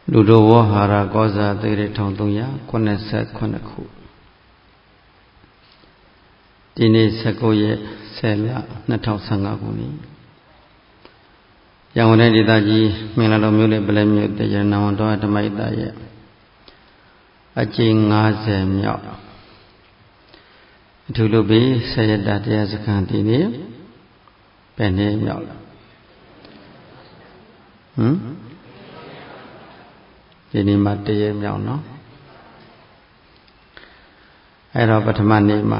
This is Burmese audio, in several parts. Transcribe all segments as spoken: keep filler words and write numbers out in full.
လူတော်ဝဟာရကောဇာသေရထောင်သုံးရာခုနှစ်ဆယ်ခုနှစ်ခုဒီနေ့၁၉ရက်ဆယ်လနှစ်ထောင်ဆယ်ငါခုနှစ်ရန်ကုန်တိုင်းဒေသကြီးမင်္ဂလာတော်မြို့နယ်ပလဲမြို့တေရနာဝန်တော်ဓမ္မိတရဲ့အကျဉ်ငါးဆယ်မြောက်အထူးလူပြီးဆယ်ရက်တာတရားစခန်းဒီနေ့ဘယ်နှစ်မြောက်လဲဟမ်ဒီနေ့မှတရက်မြောက်နော်အဲ့တော့ပထမနေ့မှာ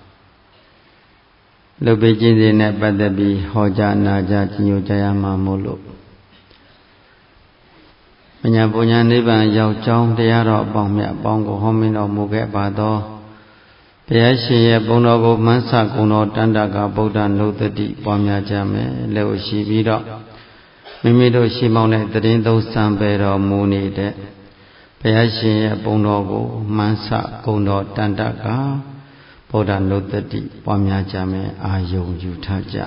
လူပိကျင့်စဉ်နဲ့ပတ်သက်ပြီးဟောကြားနာကြားကြီးညိုကြရမှာမို့လို့မညာပညာနိဗ္ဗာန်ရောက်ကြောင်းတရားတော်အပေါင်းမြတ်အပေါင်းကိုဟောမင်းတော်မူခဲ့ပါသောဘုရားရှင်ရဲ့ဘုန်းတော်ကိုမှန်းဆကုံတော်တန်တကဗုဒ္ဓနုတ္တိပွားများကြမယ်လို့ရှိပြီးတော့မိမိတို့ရှိမောင်းတဲ့တည်င်းသုံးစံပေတော်မူနေတဲ့ဘုရားရှင်ရဲ့ဘုန်းတော်ကိုမှန်းဆကုံတော်တန်တကဗုဒ္ဓနုတ္တိပွားများကြမယ်အာယုံယူထားကြ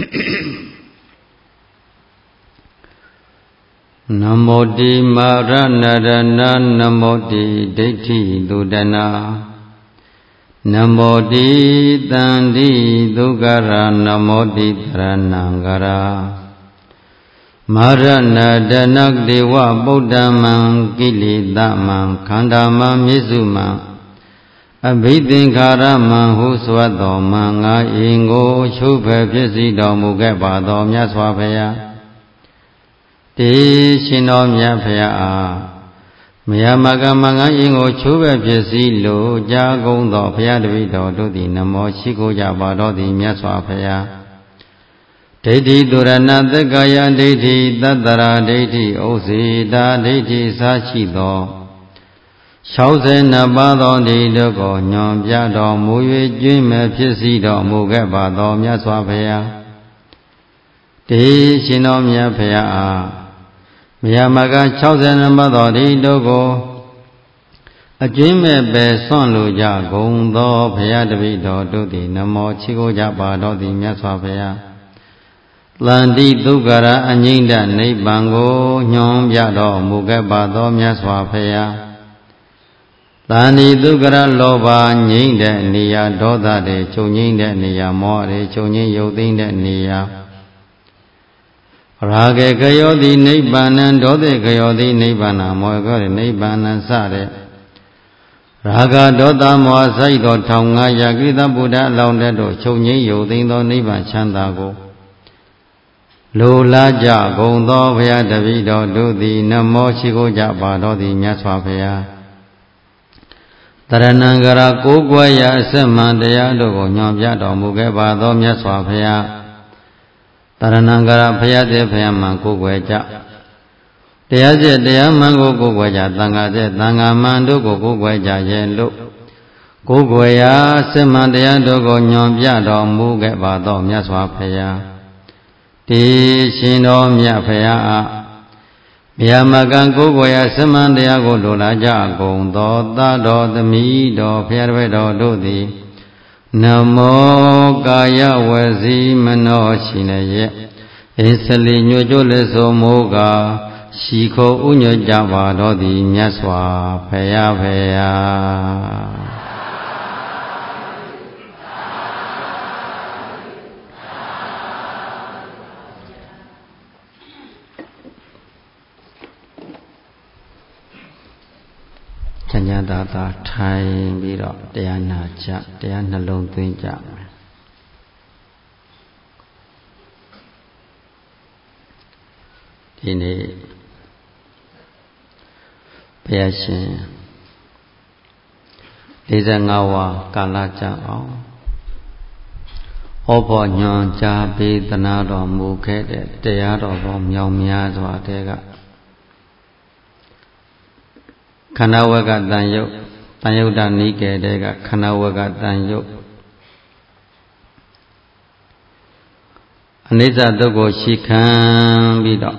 နမောတိမာရဏရဏနမောတိဒိဋ္ဌိသုဒနာနမောတိတန္တိဒုက္ခရနမောတိတရဏံဂရာမာရဏဒနဒေဝဗုဒ္ဓမံကိလေသမံခန္ဓာမံမြစ္စုမံအဘိသင်္ခါရမံဟုစွတ်တော်မံငါအင်ကိုချုပ်ဖယ်ဖြစ်စီတော်မူခဲ့ပါတော်မြတ်စွာဘုရားတေရှင်တော်မြတ်ဖရာအားမယမကမငါအင်ကိုချုပ်ဖယ်ဖြစ်စီလို့ကြာကုန်သောဘုရားတပည့်တော်တို့သည်နမောရှိခိုးကြပါတော်သည်မြတ်စွာဘုရားဒိဋ္ဌိတုရဏသက္ကာယဒိဋ္ဌိသတ္တရာဒိဋ္ဌိဥစေတာဒိဋ္ဌိစာရှိသော၆၂ပါးသောဒိဋ္ဌိကိုညွန်ပြတော်မူ၍ကျွင်းမဲ့ဖြစ်စီတော်မူခဲ့ပါသောမြတ်စွာဘုရားတေရှင်တော်မြတ်ဖရာအားမယမက၆၂ပါးသောဒိဋ္ဌိကိုအကျွင်းမဲ့ပဲဆွန့်လိုကြကုန်သောဘုရားတပည့်တော်တို့သည်နမောချီးကိုကြပါတော်သည်မြတ်စွာဘုရားလန္တိဒုက္ခရာအငိမ့်တနိဗ္ဗာန်ကိုညွန်ပြတော်မူခဲ့ပါသောမြတ်စွာဘုရားတဏှိဒုက္ခရလောဘငြိမ့်တဲ့နေရာဒေါသတွေချုပ်ငြိမ့်တဲ့နေရာမောဟတွေချုပ်ငြိမ့်ရုပ်သိမ်းတဲ့နေရာရာဂေခယောတိနိဗ္ဗာန်ဒေါသေခယောတိနိဗ္ဗာန်မောဟခောနိဗ္ဗာန်စတဲ့ရာဂဒေါသမောဟစိုက်သောထောင်ငါးရာကိသဗုဒ္ဓအလောင်းတဲ့တို့ချုပ်ငြိမ့်ရုပ်သိမ်းသောနိဗ္ဗာန်ချမ်းသာကိုလိုလားကြကုန်သောဘုရားတပည့်တော်တို့သည်နမောရှိခိုးကြပါတော်သည်မြတ်စွာဘုရားတရဏံဂရာကိုးကွယ်ရာအစမှန်တရားတို့ကိုညွှန်ပြတော်မူခဲ့ပါသောမြတ်စွာဘုရားတရဏံဂရာဘုရားတဲ့ဘုရားမှန်ကိုးကွယ်ကြတရားကျတရားမှန်ကိုကိုးကွယ်ကြသံဃာတဲ့သံဃာမှန်တို့ကိုကိုးကွယ်ကြရဲ့လို့ကိုးကွယ်ရာအစမှန်တရားတို့ကိုညွှန်ပြတော်မူခဲ့ပါသောမြတ်စွာဘုရားတေရှင်တော်မြတ်ဖရာအားမြတ်မကံကိုယ်ကိုယ်ရစမန်တရားကိုလိုလားကြကုန်သောသာတော်သမီးတော်ဖရာတပည့်တော်တို့သည်နမောကာယဝစီမနောရှိနေရဲ့အစ္စလီညွတ်ကြလက်စုံမိုးကရှိခိုးဥညွတ်ကြပါတော်သည်မြတ်စွာဘုရားဖရာချမ်းသာသာသာထိုင်ပြီးတော့တရားနာကြတရားနှလုံးသွင်းကြမယ်ဒီနေ့ဘုရားရှင်၄၅ဝါကာလကြာအောင်ဟောဖို့ညွှန်ကြားပေးသနာတော်မူခဲ့တဲ့တရားတော်ပေါင်းမြောက်များစွာတဲ့ကခန္ဓာဝကတန်ယုတ်တန်ယုတ်တနိကေတဲ့ကခန္ဓာဝကတန်ယုတ်အနိစ္စဒုက္ခရှိခံပြီးတော့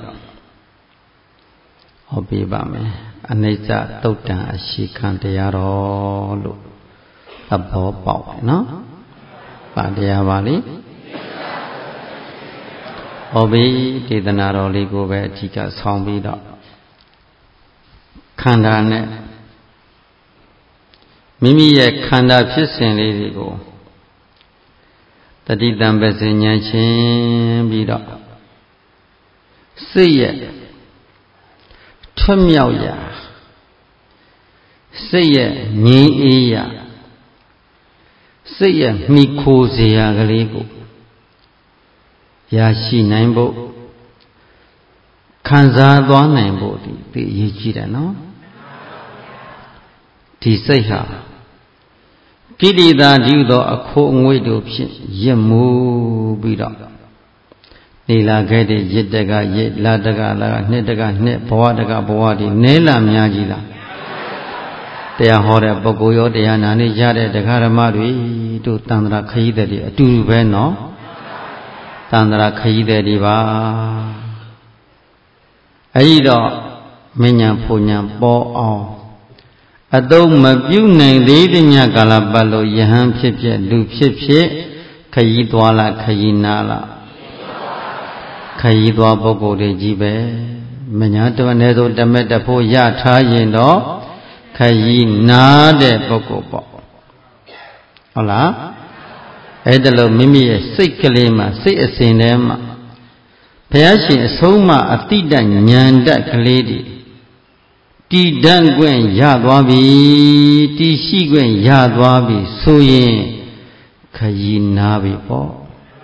ဟောပြပါမယ်အနိစ္စတုတ်တံအရှိခံတရားတော်လို့သဘောပေါက်တယ်နော်ဗာတရားပါလိဟောပြီးဒေသနာတော်လေးကိုပဲအဓိကဆောင်းပြီးတော့ခန္ဓာနဲ့မိမိရဲ့ခန္ဓာဖြစ်စဉ်လေးတွေကိုတတိတံပစဉ္ဉာချင်းပြီးတော့စိတ်ရဲ့ထွတ်မြောက်ရာစိတ်ရဲ့ငြိမ်းအေးရာစိတ်ရဲ့မိခိုစရာကလေးကိုရရှိနိုင်ဖို့ခံစားသွားနိုင်ဖို့ဒီသိအရေးကြီးတယ်နော်ဒီစိတ်ဟာကိလေသာဒီသောအခိုးအငွေ့တို့ဖြင့်ရစ်မှုပြီးတော့နေလာခဲ့တဲ့ရစ်တကရစ်လာတကလာနှစ်တကနှစ်ဘဝတကဘဝဒီနဲလာများကြီးလားတရားဟောတဲ့ပုဂ္ဂိုလ်ရောတရားနာနေကြတဲ့တရားဓမ္မတွေတို့တန်ត្រာခရီးတဲ့တွေအတူတူပဲနော်တန်ត្រာခရီးတဲ့တွေပါအဲဒီတော့မဉ္ဇဉ်ဖူဉ္ဇဉ်ပေါ်အောင်အတုံးမပြုနိုင်သေးတဲ့ညကာလပတ်လို့ယဟန်ဖြစ်ဖြစ်လူဖြစ်ဖြစ်ခရီးသွားလားခရီးနာလားခရီးသွားပုဂ္ဂိုလ်တွေကြီးပဲမညာတဝနေဆိုတမက်တဖို့ရထားရင်တော့ခရီးနာတဲ့ပုဂ္ဂိုလ်ပေါ့ဟုတ်လားအဲ့ဒါလို့မိမိရဲ့စိတ်ကလေးမှာစိတ်အစဉ်ထဲမှာဘုရားရှင်အဆုံးမအတိတဉာဏ်တတ်ကလေးတွေတည်တံ့ခွင့်ရသွားပြီတည်ရှိခွင့်ရသွားပြီဆိုရင်ခရီးနာပြီပေါ့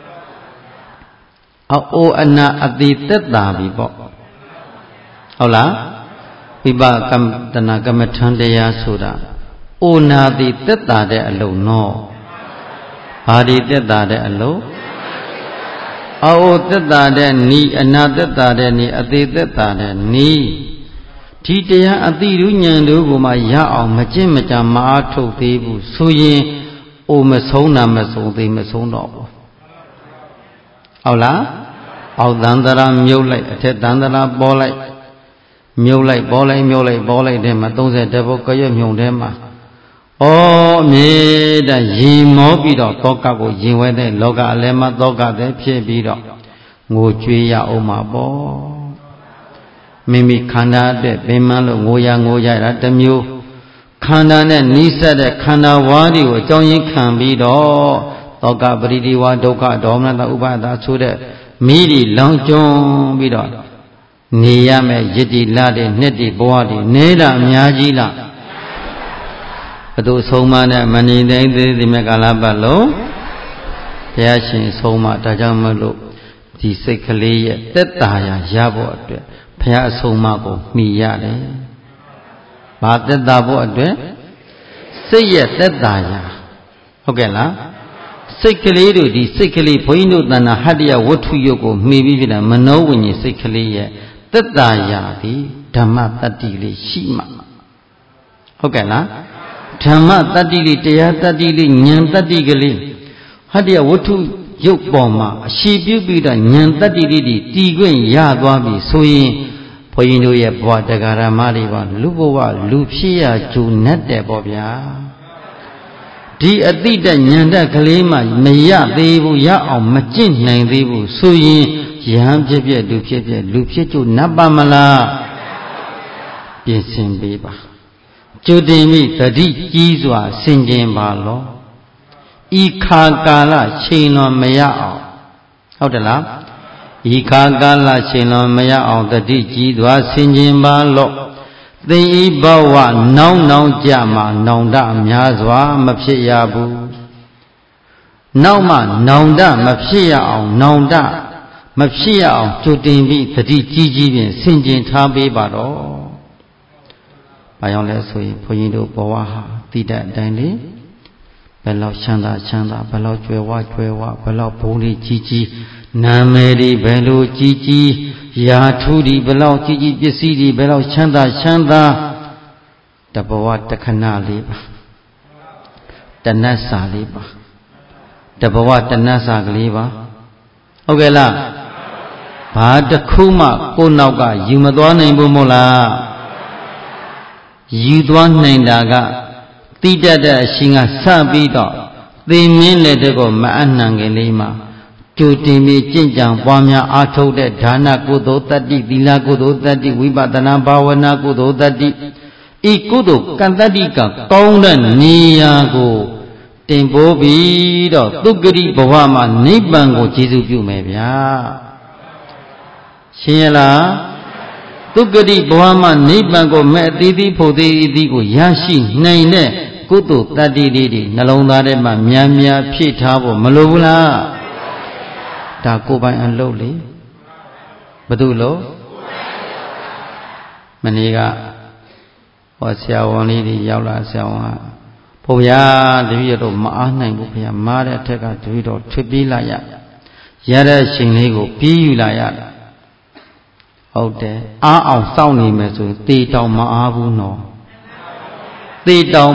အိုအနာအတိသက်တာပြီပေါ့ဟုတ်လားဝိပကမ္မတနာကမ္မထံတရားဆိုတာအိုနာတိသက်တာတဲ့အလုံးနော်ဘာဒီသက်တာတဲ့အလုံးအိုသက်တာတဲ့နီအနာသက်တာတဲ့နီအတိသက်တာတဲ့နီဒီတရားအတိရုဉဏ်တို့ကိုမှရအောင်မကျင့်မကြမအားထုတ်သေးဘူးဆိုရင်အိုမဆုံးတာမဆုံးသေးမဆုံးတော့ဘူးဟုတ်လားအောက်သန္တရာမြုပ်လိုက်အထက်သန္တရာပေါ်လိုက်မြုပ်လိုက်ပေါ်လိုက်မြုပ်လိုက်ပေါ်လိုက်တဲ့မှာသုံးဆယ်တဘုတ်ကရွတ်မြုံထဲမှာဩအမြဲတမ်းရင်မောပြီးတော့သောကကိုရင်ဝဲတဲ့လောကအလယ်မှာသောကတဲ့ဖြစ်ပြီးတော့ငိုကြွေးရအောင်မှာပေါ့မိမိခန္ဓာအတွက်ပင်မလို့ငိုရငိုရတာတစ်မျိုးခန္ဓာနဲ့နီးစပ်တဲ့ခန္ဓာဝါးတွေကိုအကြောင်းရင်းခံပြီးတော့သောကပရိဒီဝါဒုက္ခဒေါမနတဥပါဒဆိုတဲ့မိဒီလောင်ကျွန်းပြီးတော့နေရမယ်ယတ္တိလာတဲ့နှစ်တိဘဝတွေနေတာအများကြီးလားဘသူဆုံးမနဲ့မနေနိုင်သေးဒီမဲ့ကာလပတ်လုံးဘုရားရှင်ဆုံးမဒါကြောင့်မလို့ဒီစိတ်ကလေးရဲ့သက်သာရာရဖို့အတွက်ဘုရားအဆုံးအမကိုမှီရတယ်။ဘာသက်သာဖို့အတွက်စိတ်ရဲ့သက်သာရာဟုတ်ကဲ့လားစိတ်ကလေးတို့ဒီစိတ်ကလေးဘုန်းကြီးတို့တဏ္ဍဟတ္တယဝတ္ထုယုတ်ကိုမှီပြီးပြတာမနောဝိညာဉ်စိတ်ကလေးရဲ့သက်သာရာဒီဓမ္မတတ္တိလေးရှိမှဟုတ်ကဲ့လားဓမ္မတတ္တိလေးတရားတတ္တိလေးဉာဏ်တတ္တိကလေးဟတ္တယဝတ္ထုရုပ်ပေါ်မှာအရှိပြုပြီးတော့ဉာဏ်တတ္တိလေးတွေတည်ခွင့်ရသွားပြီဆိုရင်ဘုန်းကြီးတို့ရဲ့ဘဝတရားဓမ္မတွေပါလူဘဝလူဖြစ်ရကြုံနဲ့တဲ့ပေါ့ဗျာဒီအတိတ်ဉာဏ်တတ်ကလေးမှမရသေးဘူးရအောင်မကျင့်နိုင်သေးဘူးဆိုရင်ယဟန်ဖြစ်ဖြစ်လူဖြစ်ဖြစ်လူဖြစ်ကြုံနပ်ပါမလားပြင်ဆင်ပေးပါကြိုတင်ပြီးတတိကြီးစွာဆင်ခြင်ပါလောဤခါကာလချိန်လွန်မရအောင်ဟုတ်တယ်လားဤခါကာလချိန်လွန်မရအောင်တတိကြီးစွာဆင်ခြင်ပါလောသင်ဤဘဝနောင်နောင်ကြမှာနောင်တများစွာမဖြစ်ရဘူးနောက်မှနောင်တမဖြစ်ရအောင်နောင်တမဖြစ်ရအောင်ကြိုတင်ပြီးတတိကြီးကြီးဖြင့်ဆင်ခြင်ထားပေးပါတော့ဘာကြောင့်လဲဆိုရင်ဘုန်းကြီးတို့ဘဝဟာတိတတ်အတိုင်းလေဘယ်လောက်ချမ်းသာချမ်းသာဘယ်လောက်ကြွယ်ဝကြွယ်ဝဘယ်လောက်ဘုံလေးကြီးကြီးနာမည်တွေဘယ်လိုကြီးကြီးရာထူးတွေဘယ်လောက်ကြီးကြီးပစ္စည်းတွေဘယ်လောက်ချမ်းသာချမ်းသာတဘဝတခဏလေးပါတဏ္ဍစာလေးပါတဘဝတဏ္ဍစာကလေးပါဟုတ်ကဲ့လားဘာတစ်ခုမှကိုယ်နောက်ကယူမသွားနိုင်ဘူးမို့လားယူသွားနိုင်တာကတိတတ်တဲ့အရှင်ကစပြီးတော့သေမင်းလက်တကောမအနှံငယ်လေးမှာကြိုတင်ပြီးကြင်ကြံပွားများအားထုတ်တဲ့ဒါနကုသိုလ်တတ္တိသီလကုသိုလ်တတ္တိဝိပဿနာဘာဝနာကုသိုလ်တတ္တိဤကုသိုလ်ကံတတ္တိကကောင်းတဲ့နေရာကိုတင်ပိုးပြီးတော့သုဂတိဘဝမှာနိဗ္ဗာန်ကိုကျေစုပြုမယ်ဗျာရှင်းရလားသုဂတိဘဝမှာနိဗ္ဗာန်ကိုမဲ့အသီးသီးဖို့သေးအသီးကိုရရှိနိုင်တဲ့ကုသိုလ်တတ္တိလေးတွေနှလုံးသားထဲမှာများများဖြည့်ထားဖို့မလိုဘူးလားဒါကိုယ်ပိုင်အလုပ်လေဘယ်သူလို့မနေ့ကဟောဆရာဝန်လေးတွေရောက်လာဆရာဝန်ကဘုရားတပည့်တော်မအားနိုင်ဘူးခင်ဗျာမားတဲ့အထက်ကတပည့်တော်ထွက်ပြေးလာရရတဲ့ရှင်လေးကိုပြေးယူလာရဟုတ်တယ်အားအောင်စောင့်နေမယ်ဆိုရင်တေတောင်မအားဘူးနော်တေတောင်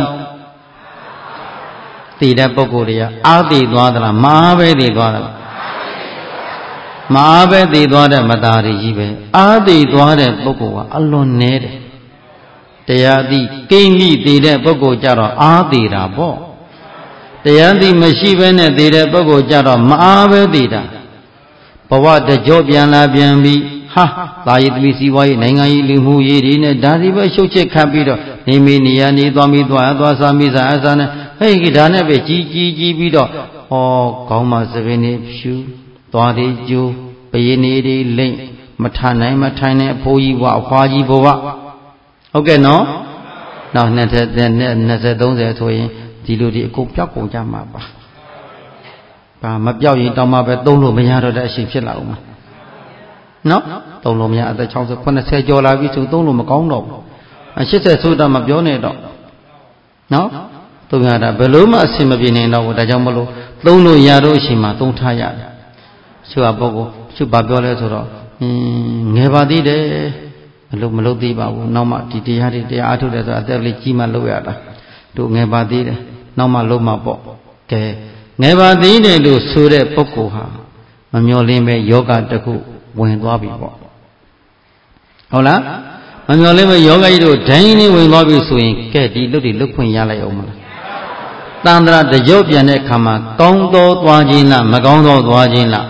တေတဲ့ပုဂ္ဂိုလ်တွေကအားသေးသွားသလားမအားပဲသေးသွားသလားမအားပဲသေးသွားတဲ့မသားတွေကြီးပဲအားသေးသွားတဲ့ပုဂ္ဂိုလ်ကအလွန်နဲတယ်တရားသိကိန်းမိသေးတဲ့ပုဂ္ဂိုလ်ကြတော့အားသေးတာပေါ့တရားသိမရှိဘဲနဲ့သေးတဲ့ပုဂ္ဂိုလ်ကြတော့မအားပဲသေးတာဘဝတကြောပြန်လာပြန်ပြီးဟာသာယသမီးစီဝါရေးနိုင်ငံရေးလူမှုရေးတွေနဲ့ဒါတွေပဲရှုပ်ချစ်ခတ်ပြီးတော့နေမေနေရနေသွားပြီးသွားသွားစားမိစားအစားနဲ့ဟဲ့ဒီဒါနဲ့ပဲကြီးကြီးကြီးပြီးတော့ဟောခေါင်းမှာစပင်းနေဖြူသွားတွေကျိုးပရင်းနေတွေလိမ့်မထနိုင်မထိုင်တဲ့အဖိုးကြီးဘဝအဖွားကြီးဘဝဟုတ်ကဲ့နော်နောက်နှစ်ထက်နှစ်ဆယ်သုံးဆယ်ဆိုရင်ဒီလိုဒီအကုန်ပြောက်ကုန်ကြမှာပါဘာမပြောက်ရင်တောင်းမှပဲသုံးလို့မရတော့တဲ့အရှိဖြစ်လာအောင်နော်သုံးလို့မရအသက်၆၀ ၇၀ကျော်လာပြီဆိုသုံးလို့မကောင်းတော့ဘူး၈၀ဆိုတာမပြောနဲ့တော့နော်သုံးရတာဘယ်လို့မှအဆင်မပြေနိုင်တော့ဘူးဒါကြောင့်မလို့သုံးလို့ရတော့အချိန်မှာသုံးထားရတယ်သူကပုဂ္ဂိုလ်သူဘာပြောလဲဆိုတော့အင်းငယ်ပါသေးတယ်မလို့မလို့သေးပါဘူးနောက်မှဒီတရားတွေတရားအားထုတ်တယ်ဆိုအသက်လေးကြီးမှလုပ်ရတာတို့ငယ်ပါသေးတယ်နောက်မှလုပ်မှပေါ့ကဲငယ်ပါသေးတယ်လို့ဆိုတဲ့ပုဂ္ဂိုလ်ဟာမမျော်လင့်ပဲယောဂတခုဝင်သွားပြီပေါ့ဟုတ်လားမမျော်လင့်ပဲယောဂကြီးတို့ဒိုင်းနေဝင်သွားပြီဆိုရင်ကဲဒီလုတ်တွေလုတ်ခွင့်ရလိုက်အောင်မလားတန်ត្រာတကြောပြန်တဲ့အခါမှာကောင်းသောသွားခြင်းလားမကောင်းသောသွားခြင်းလား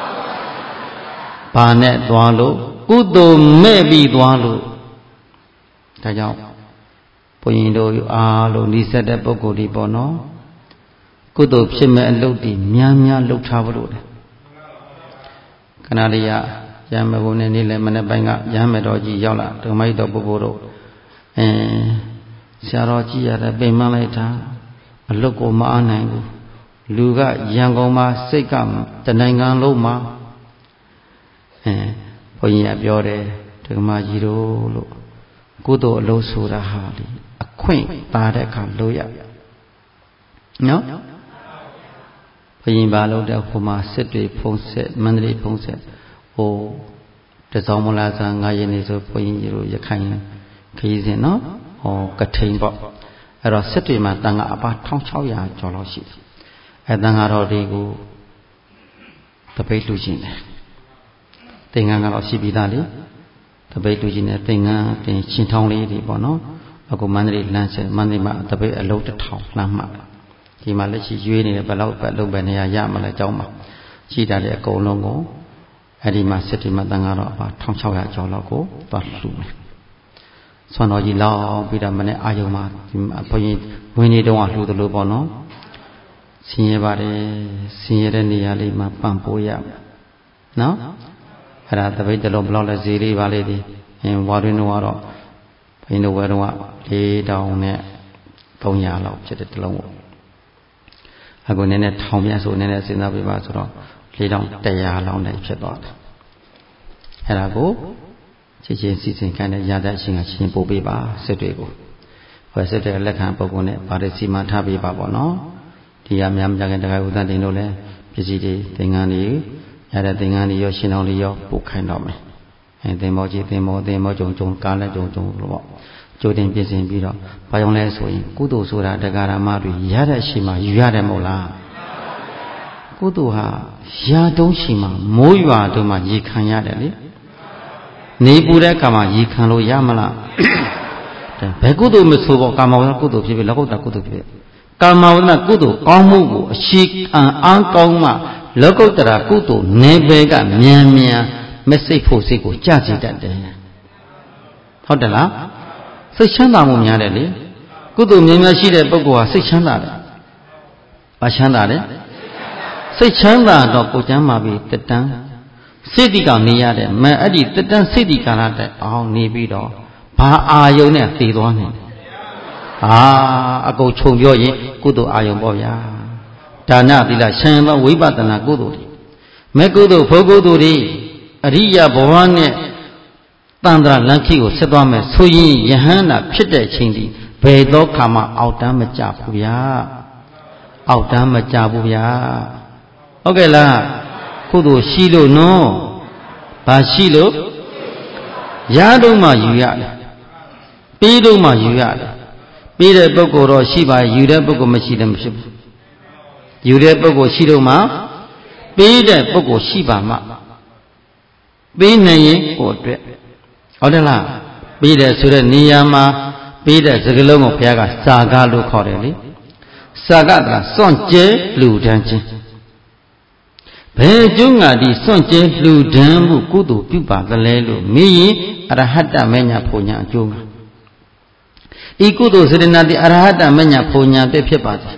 ဘာနဲ့သွားလို့ကုသိုလ်မဲ့ပြီးသွားလို့ဒါကြောင့်ဘုန်းကြီးတို့အားလုံးဤဆက်တဲ့ပုဂ္ဂိုလ်ဒီပေါ့နော်ကုသိုလ်ဖြစ်မဲ့အလုပ်တွေများများလုပ်ထားဖို့လို့ခဏလေးရရမ်းမဘုံနဲ့နေ့လည်းမနေ့ပိုင်းကရမ်းမဲ့တော်ကြီးရောက်လာဓမ္မကြီးတော်ပုဂ္ဂိုလ်တို့အဲဆရာတော်ကြီးရတဲ့ပိန်မလိုက်တာအလုပ်ကိုမအားနိုင်ဘူးလူကရန်ကုန်မှာစိတ်ကတနိုင်ငံလုံးမှာအဲဘုန်းကြီးကပြောတယ်ဓမ္မကြီးတို့လို့ကုသိုလ်အလုပ်ဆိုတာဟာလေအခွင့်ပါတဲ့အခါလို့ရနော်ဘုရင်ပါလို့တဲ့ဟိုမှာစစ်တွေဖုံးဆက်မန္တလေးဖုံးဆက်ဟိုတစောင်းမလားဆန်ငါးရက်နေဆိုဘုရင်ကြီးတို့ရခိုင်ခရီးစဉ်နော်ဟောကထိန်ပေါ့အဲ့တော့စစ်တွေမှာတန်ခါအပါတစ်ထောင်ခြောက်ရာကျော်လောက်ရှိတယ်အဲ့တန်ခါတော်တွေကိုတပိတ်လူချင်းတယ်သင်္ကန်းကတော့ရှိပြီးသားလေတပိတ်လူချင်းနဲ့သင်္ကန်းတင်ချင်းထောင်းလေးတွေပေါ့နော်အခုမန္တလေးလမ်းဆက်မန္တလေးမှာတပိတ်အလုံးတစ်ထောင်လမ်းမှဒီမှာလက်ရှိရွေးနေတယ်ဘယ်လောက်ပဲလုံးပဲနေရရမလဲအကြောင်းပါရှိတာလေအကုန်လုံးကိုအဲ့ဒီမှာစစ်တီမှာတန်ကတော့အပါတစ်ထောင်ခြောက်ရာကျော်လောက်ကိုသွားလှူမယ်ဆွမ်းတော်ကြီးလောက်ပြီးတော့မနေ့အာယုံမှာဒီဘုန်းကြီးဝင်းနေတုန်းကလှူသလိုပေါ့နော်ဆင်းရဲပါတယ်ဆင်းရဲတဲ့နေရာလေးမှာပံ့ပိုးရနော်အဲ့ဒါတပိတ်တလုံးဘလောက်လဲဈေးလေးပါလေးဒီအင်းဝါရင်းတော့ကတော့ဘုန်းကြီးတို့ဝဲတော့လေးတောင်နဲ့သုံးရာလောက်ဖြစ်တဲ့တလုံးပေါ့အခုနည်းနည်းထောင်ပြန်ဆိုနည်းနည်းစဉ်းစားပြပါဆိုတော့လေးတောင်တရာလောက်နဲ့ဖြစ်သွားတယ်အဲ့ဒါကိုချင်းချင်းစီစဉ်ခိုင်းတဲ့ရတဲ့အရှင်ကချင်းပို့ပေးပါစစ်တွေကိုဟောစစ်တဲ့လက်ခံပုဂ္ဂိုလ်နဲ့ဗာရစီမံထားပေးပါပေါ့နော်ဒီကများများခင်တခါဥဒ္ဒတင်တို့လည်းပစ္စည်းတွေသင်္ကန်းတွေရတဲ့သင်္ကန်းတွေရောရှင်တော်လေးရောပို့ခိုင်းတော့မယ်အဲသင်္ဘောကြီးသင်္ဘောသင်္ဘောကြုံကြုံကားလည်းကြုံကြုံလို့ပေါ့ကြိုတင်ပြင်ဆင်ပြီးတော့ဘာကြောင့်လဲဆိုရင်ကုသိုလ်ဆိုတာတရားဓမ္မတွေရတဲ့အချိန်မှာယူရတယ်မဟုတ်လားကုသိုလ်ဟာရာတုံးရှိမှမိုးရွာတုံးမှရေခံရတယ်လေနေပူတဲ့အခါမှာရေခံလို့ရမလားဘယ်ကုသိုလ်မဆိုပေါ့ကာမဝဇ္ဇကုသိုလ်ဖြစ်ဖြစ်လောကုတ္တကုသိုလ်ဖြစ်ဖြစ်ကာမဝဇ္ဇကုသိုလ်ကောင်းမှုကိုအရှိခံအားကောင်းမှလောကုတ္တရာကုသိုလ်နေပယ်ကမြန်မြန်မစိတ်ဖို့စိတ်ကိုကြစေတတ်တယ်ဟုတ်တယ်လားစိတ်ချမ်းသာမှုများတယ်လေကုသိုလ်များများရှိတဲ့ပုဂ္ဂိုလ်ဟာစိတ်ချမ်းသာတယ်ဘာချမ်းသာလဲစိတ်ချမ်းသာတော့ကိုကျမ်းမာပြီးတတန်းစိတ်တိကနေရတယ်မအဲ့ဒီတတန်းစိတ်တိကာလတဲ့အောင်နေပြီးတော့ဘာအာယုံနဲ့တည်သွားနေလဲဟာအကုန်ခြုံပြောရင်ကုသိုလ်အာယုံပေါ့ဗျာဒါနသီလဆံသောဝိပဿနာကုသိုလ်တွေမဲ့ကုသိုလ်ဖို့ကုသိုလ်တွေအရိယဘဝနဲ့တန်ត្រာလက္ခိကိုဆက်သွားမယ်ဆိုရင်ယဟန္တာဖြစ်တဲ့ချိန်ဒီဘယ်သောခါမှအောက်တန်းမကြဘူးဗျာအောက်တန်းမကြဘူးဗျာဟုတ်ကဲ့လားကုသိုလ်ရှိလို့နော်ဘာရှိလို့ရတော့မှယူရတယ်ပြီးတော့မှယူရတယ်ပြီးတဲ့ပုဂ္ဂိုလ်တော့ရှိပါယူတဲ့ပုဂ္ဂိုလ်မရှိတယ်မဖြစ်ဘူးယူတဲ့ပုဂ္ဂိုလ်ရှိတော့မှပြီးတဲ့ပုဂ္ဂိုလ်ရှိပါမှပြီးနိုင်ရင်ကိုအတွက်ဟုတ်တယ်လားပြီးတဲ့ဆိုတဲ့နေရာမှာပြီးတဲ့စကလုံးကိုဘုရားကစာကလို့ခေါ်တယ်လေစာကကစွန့်ကျဲလူဒန်းခြင်းဘယ်ကျုံးငါဒီစွန့်ကျဲလူဒန်းမှုကုသိုလ်ပြုပါသလဲလို့မေးရင်အရဟတမညာဖို့ညာအကျိုးမှာဤကုသိုလ်စေတနာတိအရဟတမညာဖို့ညာတဲ့ဖြစ်ပါစေ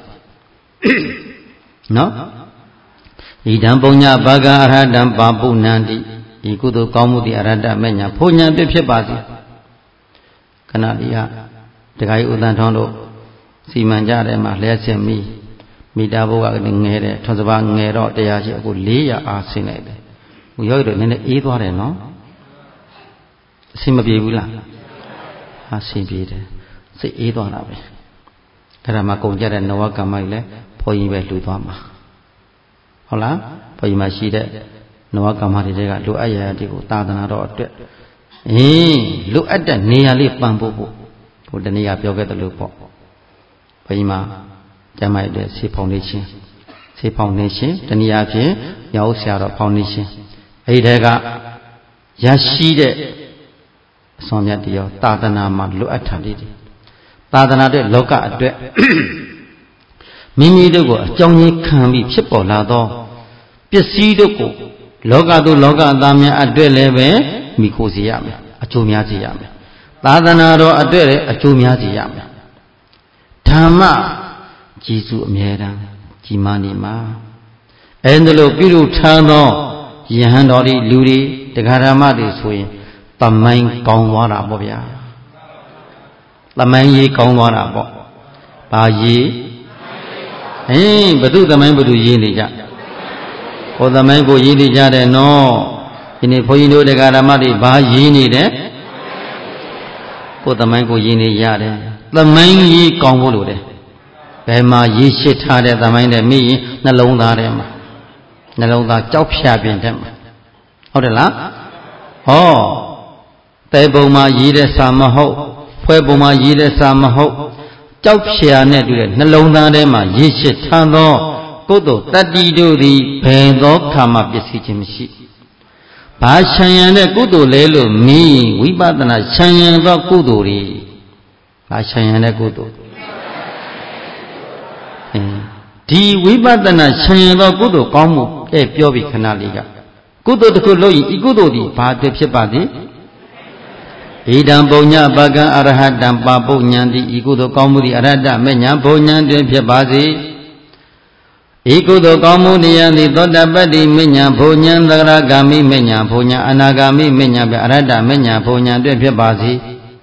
နော်ဤတံပုံညာဘာဂအရဟတံပါပုဏ္ဏတိဤကုသိုလ်ကောင်းမှုတိအရဟတမညာဖို့ညာတဲ့ဖြစ်ပါစေခဏလေးဟာတခါကြီးဥဒ္ဒန်ထွန်းတို့စီမံကြတယ်မှာလျှက်စစ်မိမိသားဘုရားကငယ်တယ်ထွန်းစပါးငယ်တော့တရားရှိအခု၄ရာအားဆင်းလိုက်တယ်ဟိုရောက်ရတော့နည်းနည်းအေးသွားတယ်နော်အဆင်မပြေဘူးလားအဆင်ပြေတယ်စိတ်အေးသွားတာပဲအဲ့ဒါမှကုန်ကြတဲ့နဝကမ္မကြီးလဲဘုန်းကြီးပဲလှူသွားမှာဟုတ်လားဘုန်းကြီးမှာရှိတဲ့နဝကမ္မတွေကလိုအပ်ရာတွေကိုသာသနာတော်အတွက်အေးလိုအပ်တဲ့နေရာလေးပံ့ပိုးဖို့ဟိုတနေ့ကပြောခဲ့တယ်လို့ပေါ့ဘုန်းကြီးမှာကျမ်းမာတဲ့ဆေးဖောင်ဒေးရှင်းဆေးဖောင်ဒေးရှင်းတနည်းအားဖြင့်ရောက်ဆရာတော်ဖောင်ဒေးရှင်းအဲ့ဒီကရရှိတဲ့အစွမ်းမြတ်တရားသာသနာမှာလိုအပ်တာလေးတွေသာသနာတဲ့လောကအတွက်မိမိတို့ကိုအကြောင်းကြီးခံပြီးဖြစ်ပေါ်လာသောပစ္စည်းတို့ကိုလောကသို့လောကအသားများအတွက်လည်းပဲမိခိုးစေရမယ်အကျိုးများစေရမယ်သာသနာတော်အတွက်လည်းအကျိုးများစေရမယ်ဓမ္မကျေးဇူးအမြဲတမ်းကြီးမားနေမှာအဲဒါလို့ပြုလို့ထားသောယဟန်တော်တွေလူတွေတရားဓမ္မတွေဆိုရင်တမိုင်းကောင်းသွားတာပေါ့ဗျာတမိုင်းရေးကောင်းသွားတာပေါ့ဘာရေးဟင်းဘု து တမိုင်းဘု து ရေးနေကြဟောတမိုင်းကိုရေးနေကြတယ်နော်ဒီနေ့ဘုန်းကြီးတို့တရားဓမ္မတွေဘာရေးနေတယ်ကိုတမိုင်းကိုရေးနေရတယ်တမိုင်းရေးကောင်းဖို့လိုတယ်ဘယ်မှာရေးရှိထားတဲ့တမိုင်းနဲ့မိရင်နှလုံးသားထဲမှာနှလုံးသားကြောက်ဖြာပြင်တဲ့မှာဟုတ်တယ်လားဟောတဲပုံမှာရေးတဲ့စာမဟုတ်ဖွဲပုံမှာရေးတဲ့စာမဟုတ်ကြောက်ဖြာနဲ့တူတဲ့နှလုံးသားထဲမှာရေးရှိထားသောကုသိုလ်တတ္တိတို့သည်ဘယ်သောခါမှပစ္စည်းခြင်းမရှိဘာခြံရံတဲ့ကုသိုလ်လဲလို့မင်းဝိပဿနာခြံရံသောကုသိုလ်တွေဘာခြံရံတဲ့ကုသိုလ်ဒီဝိပဿနာခြံရံသောကုသိုလ်ကောင်းမှုအဲပြောပြီးခဏလေးကကုသိုလ်တစ်ခုလုပ်ရင်ဤကုသိုလ်ဒီဘာအတွက်ဖြစ်ပါသည်ဣဒံပုံညပကံအရဟတံပါပုညံတိဤကုသိုလ်ကောင်းမှုသည်အရဟတမေညာဘုံညာတွင်ဖြစ်ပါစေဤကုသိုလ်ကောင်းမှုတရားသည်သောတပတ္တိမေညာဘုံညာသဂရဂ ामि မေညာဘုံညာအနာဂ ामि မေညာပဲအရဟတမေညာဘုံညာတွင်ဖြစ်ပါစေ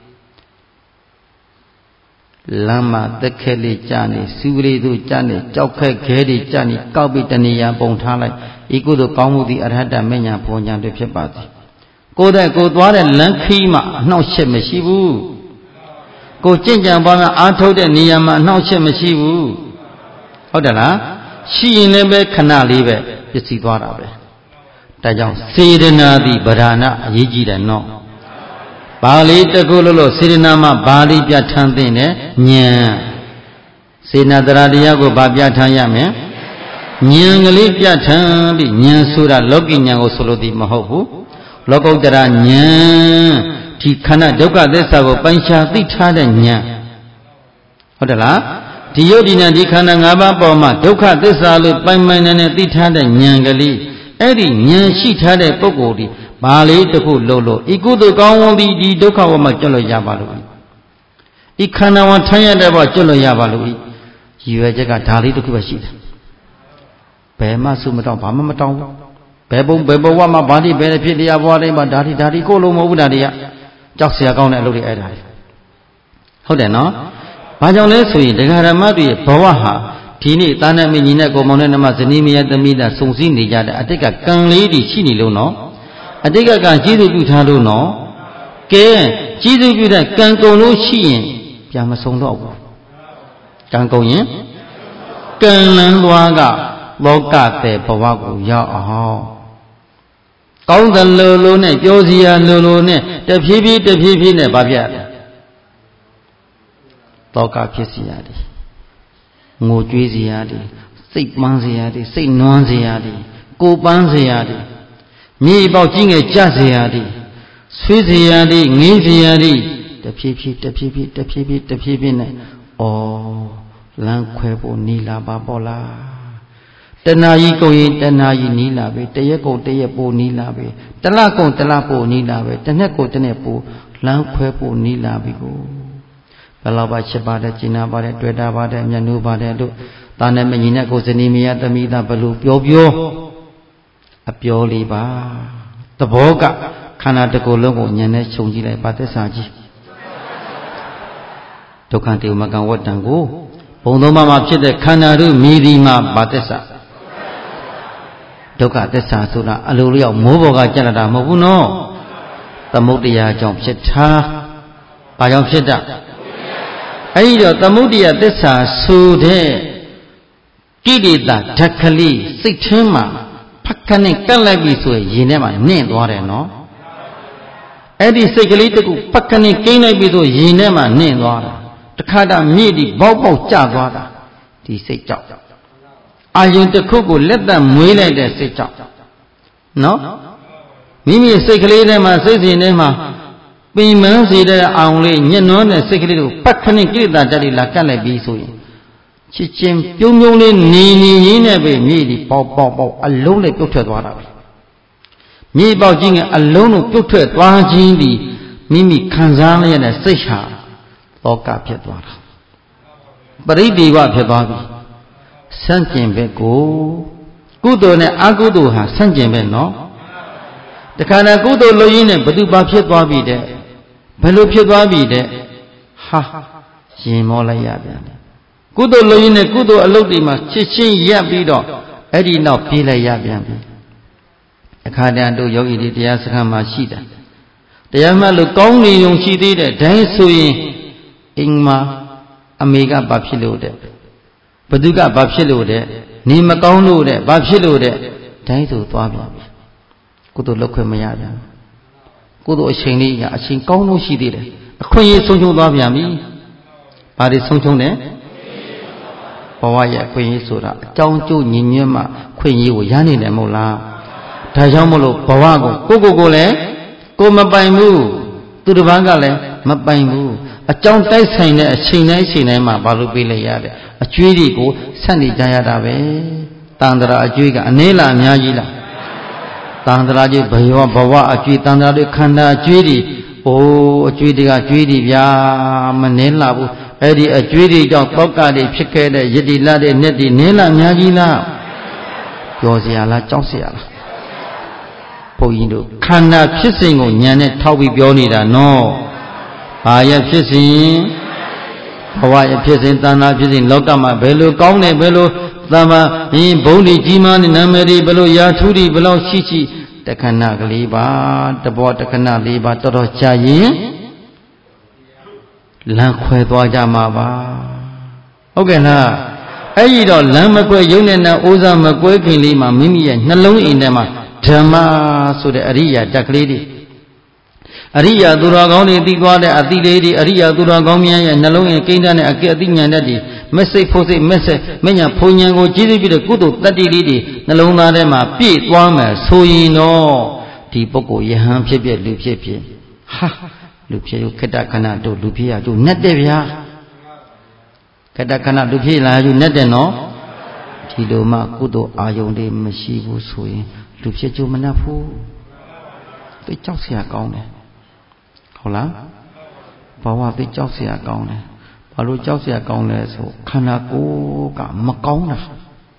လမ်းမှာတက်ခဲလေးကြာနေစီဝလေးတို့ကြာနေကြောက်ခက်ခဲတွေကြာနေကောက်ပြီးတဏှာပုံထားလိုက်ဤကုသိုလ်ကောင်းမှုသည်အရဟတမေညာဘုံညာတွင်ဖြစ်ပါစေကိုယ်တဲ့ကိုသွားတဲ့လမ်းခီးမှာအနှောက်အယှက်မရှိဘူးကိုကြင်ကြံပွားများအားထုတ်တဲ့နေရာမှာအနှောက်အယှက်မရှိဘူးဟုတ်တယ်လားရှိရင်လည်းပဲခဏလေးပဲပစ္စည်းသွားတာပဲဒါကြောင့်စေတနာသည်ဗราဏအရေးကြီးတယ်နော်ပါဠိတကုလို့လို့စေတနာမှာပါဠိပြဋ္ဌာန်းသင့်တယ်ဉာဏ်စေနာတရာတရားကိုဗာပြဋ္ဌာန်းရမယ်ဉာဏ်ကလေးပြဋ္ဌာန်းပြီးဉာဏ်ဆိုတာလောကီဉာဏ်ကိုဆိုလို့ဒီမဟုတ်ဘူးလောကုတ္တရာဉာဏ်ဒီခန္ဓာဒုက္ခသစ္စာကိုပိုင်းခြားသိထားတဲ့ဉာဏ်ဟုတ်တယ်လားဒီယုတ်ဒီနာဒီခန္ဓာ၅ပါးပေါ်မှာဒုက္ခသစ္စာလို့ပိုင်ပိုင်နေနေသိထားတဲ့ဉာဏ်ကလေးအဲ့ဒီဉာဏ်ရှိထားတဲ့ပုဂ္ဂိုလ်ဒီဘာလေးတစ်ခုလို့လို့ဤကုသိုလ်ကောင်းဝန်းဒီဒီဒုက္ခဝမှာကျွတ်လို့ရပါလို့ဤခန္ဓာဝန်ထမ်းရတဲ့ဘဝကျွတ်လို့ရပါလို့ဤရည်ရွယ်ချက်ကဒါလေးတစ်ခုပဲရှိတယ်ဘယ်မှစုမတောင်းဘာမှမတောင်းဘယ်ဘုံဘယ်ဘဝမှာဘာတိဘယ်ဖြစ်တရားဘဝတိုင်းမှာဒါတိဒါတိကိုလုံးမဟုတ်ဘူးဒါတွေကကြောက်เสียကောင်းတဲ့အလုပ်တွေအဲ့ဒါတွေဟုတ်တယ်နော်ဘာကြောင့်လဲဆိုရင်ဒကာဓမ္မတွေဘဝဟာဒီနေ့သားနဲ့မင်းညီနဲ့ကိုမောင်နဲ့နှမဇနီးမယားသမီးသားစုံစည်းနေကြတဲ့အတိတ်ကကံလေးတွေရှိနေလို့နော်အတိတ်ကကံကျေးဇူးပြုထားလို့နော်ကဲကျေးဇူးပြုတဲ့ကံကုန်လို့ရှိရင်ပြန်မဆုံးတော့ဘူးကံကုန်ရင်ကံလန်းသွားကလောကတဲ့ဘဝကိုရောက်အောင်ကောင်းတယ်လို့လို့နဲ့ပြောစီရလို့လို့နဲ့တဖြည်းဖြည်းတဖြည်းဖြည်းနဲ့ဗာပြတယ်လောကဖြစ်စီရတယ်ငိုကြွေးစီရတယ်စိတ်ပန်းစီရတယ်စိတ်နွမ်းစီရတယ်ကိုပန်းစီရတယ်မြေပေါက်ကြီးငယ်ကြစီရတယ်ဆွေးစီရတယ်ငင်းစီရတယ်တဖြည်းဖြည်းတဖြည်းဖြည်းတဖြည်းဖြည်းတဖြည်းဖြည်းနဲ့ဩလမ်းခွဲဖို့နီလာပါပေါ့လားတဏှာကြီးကုန်ရင်တဏှာကြီးနီးလာပဲတရက်ကုန်တရက်ပိုနီးလာပဲတလကုန်တလပိုနီးလာပဲတစ်နှစ်ကုန်တစ်နှစ်ပိုလမ်းခွဲဖို့နီးလာပြီကိုဘယ်လောက်ပါချစ်ပါတယ်ကျင်နာပါတယ်တွေ့တာပါတယ်မျက်နှာပါတယ်လို့တာနဲ့မညီနဲ့ကိုဇနီးမယားသမီးသားဘလို့ပြောပြောအပြောလေးပါသဘောကခန္ဓာတစ်ခုလုံးကိုဉာဏ်နဲ့ခြုံကြည့်လိုက်ပါသစ္စာကြီးဒုက္ခတေမကံဝတ္တံကိုဘုံသုံးပါးမှာဖြစ်တဲ့ခန္ဓာတို့မိဒီမှာပါသစ္စာဒုက္ခသစ္စာဆိုတာအလိုလျောက်မိုးပေါ်ကကြက်လာတာမဟုတ်ဘူးနော်သမုဒ္ဒရာကြောင့်ဖြစ်တာဘာကြောင့်ဖြစ်တာအဲ့ဒီတော့သမုဒ္ဒရာသစ္စာဆိုတဲ့ကိလေသာဓာတ်ကလေးစိတ်ထဲမှာဖက်ခနဲ့ကပ်လိုက်ပြီဆိုရင်ရင်ထဲမှာနင့်သွားတယ်နော်အဲ့ဒီစိတ်ကလေးတကူဖက်ခနဲ့ကိန်းလိုက်ပြီဆိုရင်ထဲမှာနင့်သွားတာတခါတည်းမြည်ဒီပေါက်ပေါက်ကျသွားတာဒီစိတ်ကြောင့်အာယုန်တစ်ခုကိုလက်သက်မွေးလိုက်တဲ့စိတ်ကြောင့်နော်မိမိစိတ်ကလေးထဲမှာစိတ်စဉ်ထဲမှာပင်မန်းစေတဲ့အောင်လေးညှဉ်းနှွမ်းတဲ့စိတ်ကလေးကိုပတ်ခဏကိလေသာတက်ပြီးလာကတ်လိုက်ပြီးဆိုရင်ချစ်ချင်းပြုံးပြုံးလေးနေနေရင်းနဲ့ပဲမြေဒီပေါက်ပေါက်ပေါက်အလုံးနဲ့ပြုတ်ထွက်သွားတာပဲမြေပေါက်ကြီးကအလုံးတို့ပြုတ်ထွက်သွားခြင်းဒီမိမိခံစားရတဲ့စိတ်ဟာလောကဖြစ်သွားတာပရိဒီဝဖြစ်သွားပြီဆန့်ကျင်ဘက်ကိုကုသိုလ်နဲ့အကုသိုလ်ဟာဆန့်ကျင်ဘက်နော်တခါတည်းကုသိုလ်လုပ်ရင်းနဲ့ဘုသူပါဖြစ်သွားပြီတဲ့ဘယ်လိုဖြစ်သွားပြီတဲ့ဟာရင်မောလိုက်ရပြန်တယ်ကုသိုလ်လုပ်ရင်းနဲ့ကုသိုလ်အလုပ်တွေမှာချစ်ချင်းရပ်ပြီးတော့အဲ့ဒီနောက်ပြေးလိုက်ရပြန်ပြီအခါတည်းတို့ယောဂီတွေတရားစခန်းမှာရှိတာတရားမှလို့ကောင်းနေုံရှိသေးတဲ့ဒိုင်းဆိုရင်အင်းမအမေကဘာဖြစ်လို့တဲ့ဘသူကဘာဖြစ်လို့တဲ့နေမကောင်းလို့တဲ့ဘာဖြစ်လို့တဲ့ဒိုင်းဆိုသွားပြန်ပြီကုသိုလ်လုပ်ခွင့်မရပြန်ကုသိုလ်အချိန်လေးကအချိန်ကောင်းလို့ရှိသေးတယ်အခွင့်အရေးဆုံးရှုံးသွားပြန်ပြီဘာတွေဆုံးရှုံးတယ်ဘဝရဲ့အခွင့်အရေးဆိုတာအကြောင်းကျိုးညီညွတ်မှခွင့်ရေးကိုရနိုင်တယ်မဟုတ်လားဒါကြောင့်မလို့ဘဝကိုကိုကိုကိုလည်းကိုမပိုင်ဘူးသူတစ်ပါးကလည်းမပိုင်ဘူးအကြောင်းတိုက်ဆိုင်တဲ့အချိန်တိုင်းအချိန်တိုင်းမှာဘာလို့ပေးလိုက်ရတဲ့အကျွေးတွေကိုဆက်နေကြရတာပဲတန်ត្រာအကျွေးကအနည်းလားအများကြီးလားတန်ត្រာကျွေးဘယောဘဝအကျွေးတန်ត្រာတွေခန္ဓာအကျွေးတွေအိုးအကျွေးတွေကကျွေးတွေဗျာမနှဲလာဘူးအဲ့ဒီအကျွေးတွေကြောင့်တောကတွေဖြစ်ခဲ့တဲ့ယတိလတဲ့နှစ်တွေနင်းလားအများကြီးလားပြောเสียလားကြောက်เสียလားဘုန်းကြီးတို့ခန္ဓာဖြစ်စဉ်ကိုဉာဏ်နဲ့ထောက်ပြီးပြောနေတာနော်ဘာရဲ့ဖြစ်စဉ်ဘဝရဲ့ဖြစ်စဉ်တဏှာဖြစ်စဉ်လောကမှာဘယ်လိုကောင်းတယ်ဘယ်လိုသမ္မာယင်ဘုံဒီကြီးမားတဲ့နာမည်တွေဘယ်လိုရာထူးတွေဘယ်လောက်ရှိရှိတခဏကလေးပါတဘောတခဏလေးပါတော်တော်ကြာရင်လမ်းခွဲသွားကြမှာပါဟုတ်ကဲ့လားအဲ့ဒီတော့လမ်းမကွဲရုံနဲ့နာအိုးစားမကွဲခင်လေးမှာမိမိရဲ့နှလုံးအိမ်ထဲမှာဓမ္မဆိုတဲ့အရိယာတက်ကလေးတွေအရိယာသူတော်ကောင်းတွေသိသွားတဲ့အသီလေးတွေအရိယာသူတော်ကောင်းများရဲ့နှလုံးရဲ့ကိန်းတန်းနဲ့အကဲအသိဉာဏ်တတ်တွေမစိတ်ဖို့စိတ်မဆက်မညာဖုန်ဉဏ်ကိုကျေးဇူးပြုတဲ့ကုသိုလ်တတ္တိလေးတွေနှလုံးသားထဲမှာပြည့်သွားမယ်ဆိုရင်တော့ဒီပုဂ္ဂိုလ်ယဟန်ဖြစ်ဖြစ်လူဖြစ်ဖြစ်ဟာလူဖြစ်ရုပ်ခတ္တခဏတို့လူဖြစ်ရတို့နဲ့တဲ့ဗျာခတ္တခဏလူဖြစ်လာယူနဲ့တဲ့နော်ဒီလိုမှကုသိုလ်အာယုန်တွေမရှိဘူးဆိုရင်လူဖြစ်ကြမနှက်ဘူးသိကြောက်เสียကောင်းတယ်ဟုတ်လားဘာဝသိကြောက်เสียကောင်းတယ်ဘာလို့ကြောက်เสียကောင်းလဲဆိုခန္ဓာကိုယ်ကမကောင်းတာ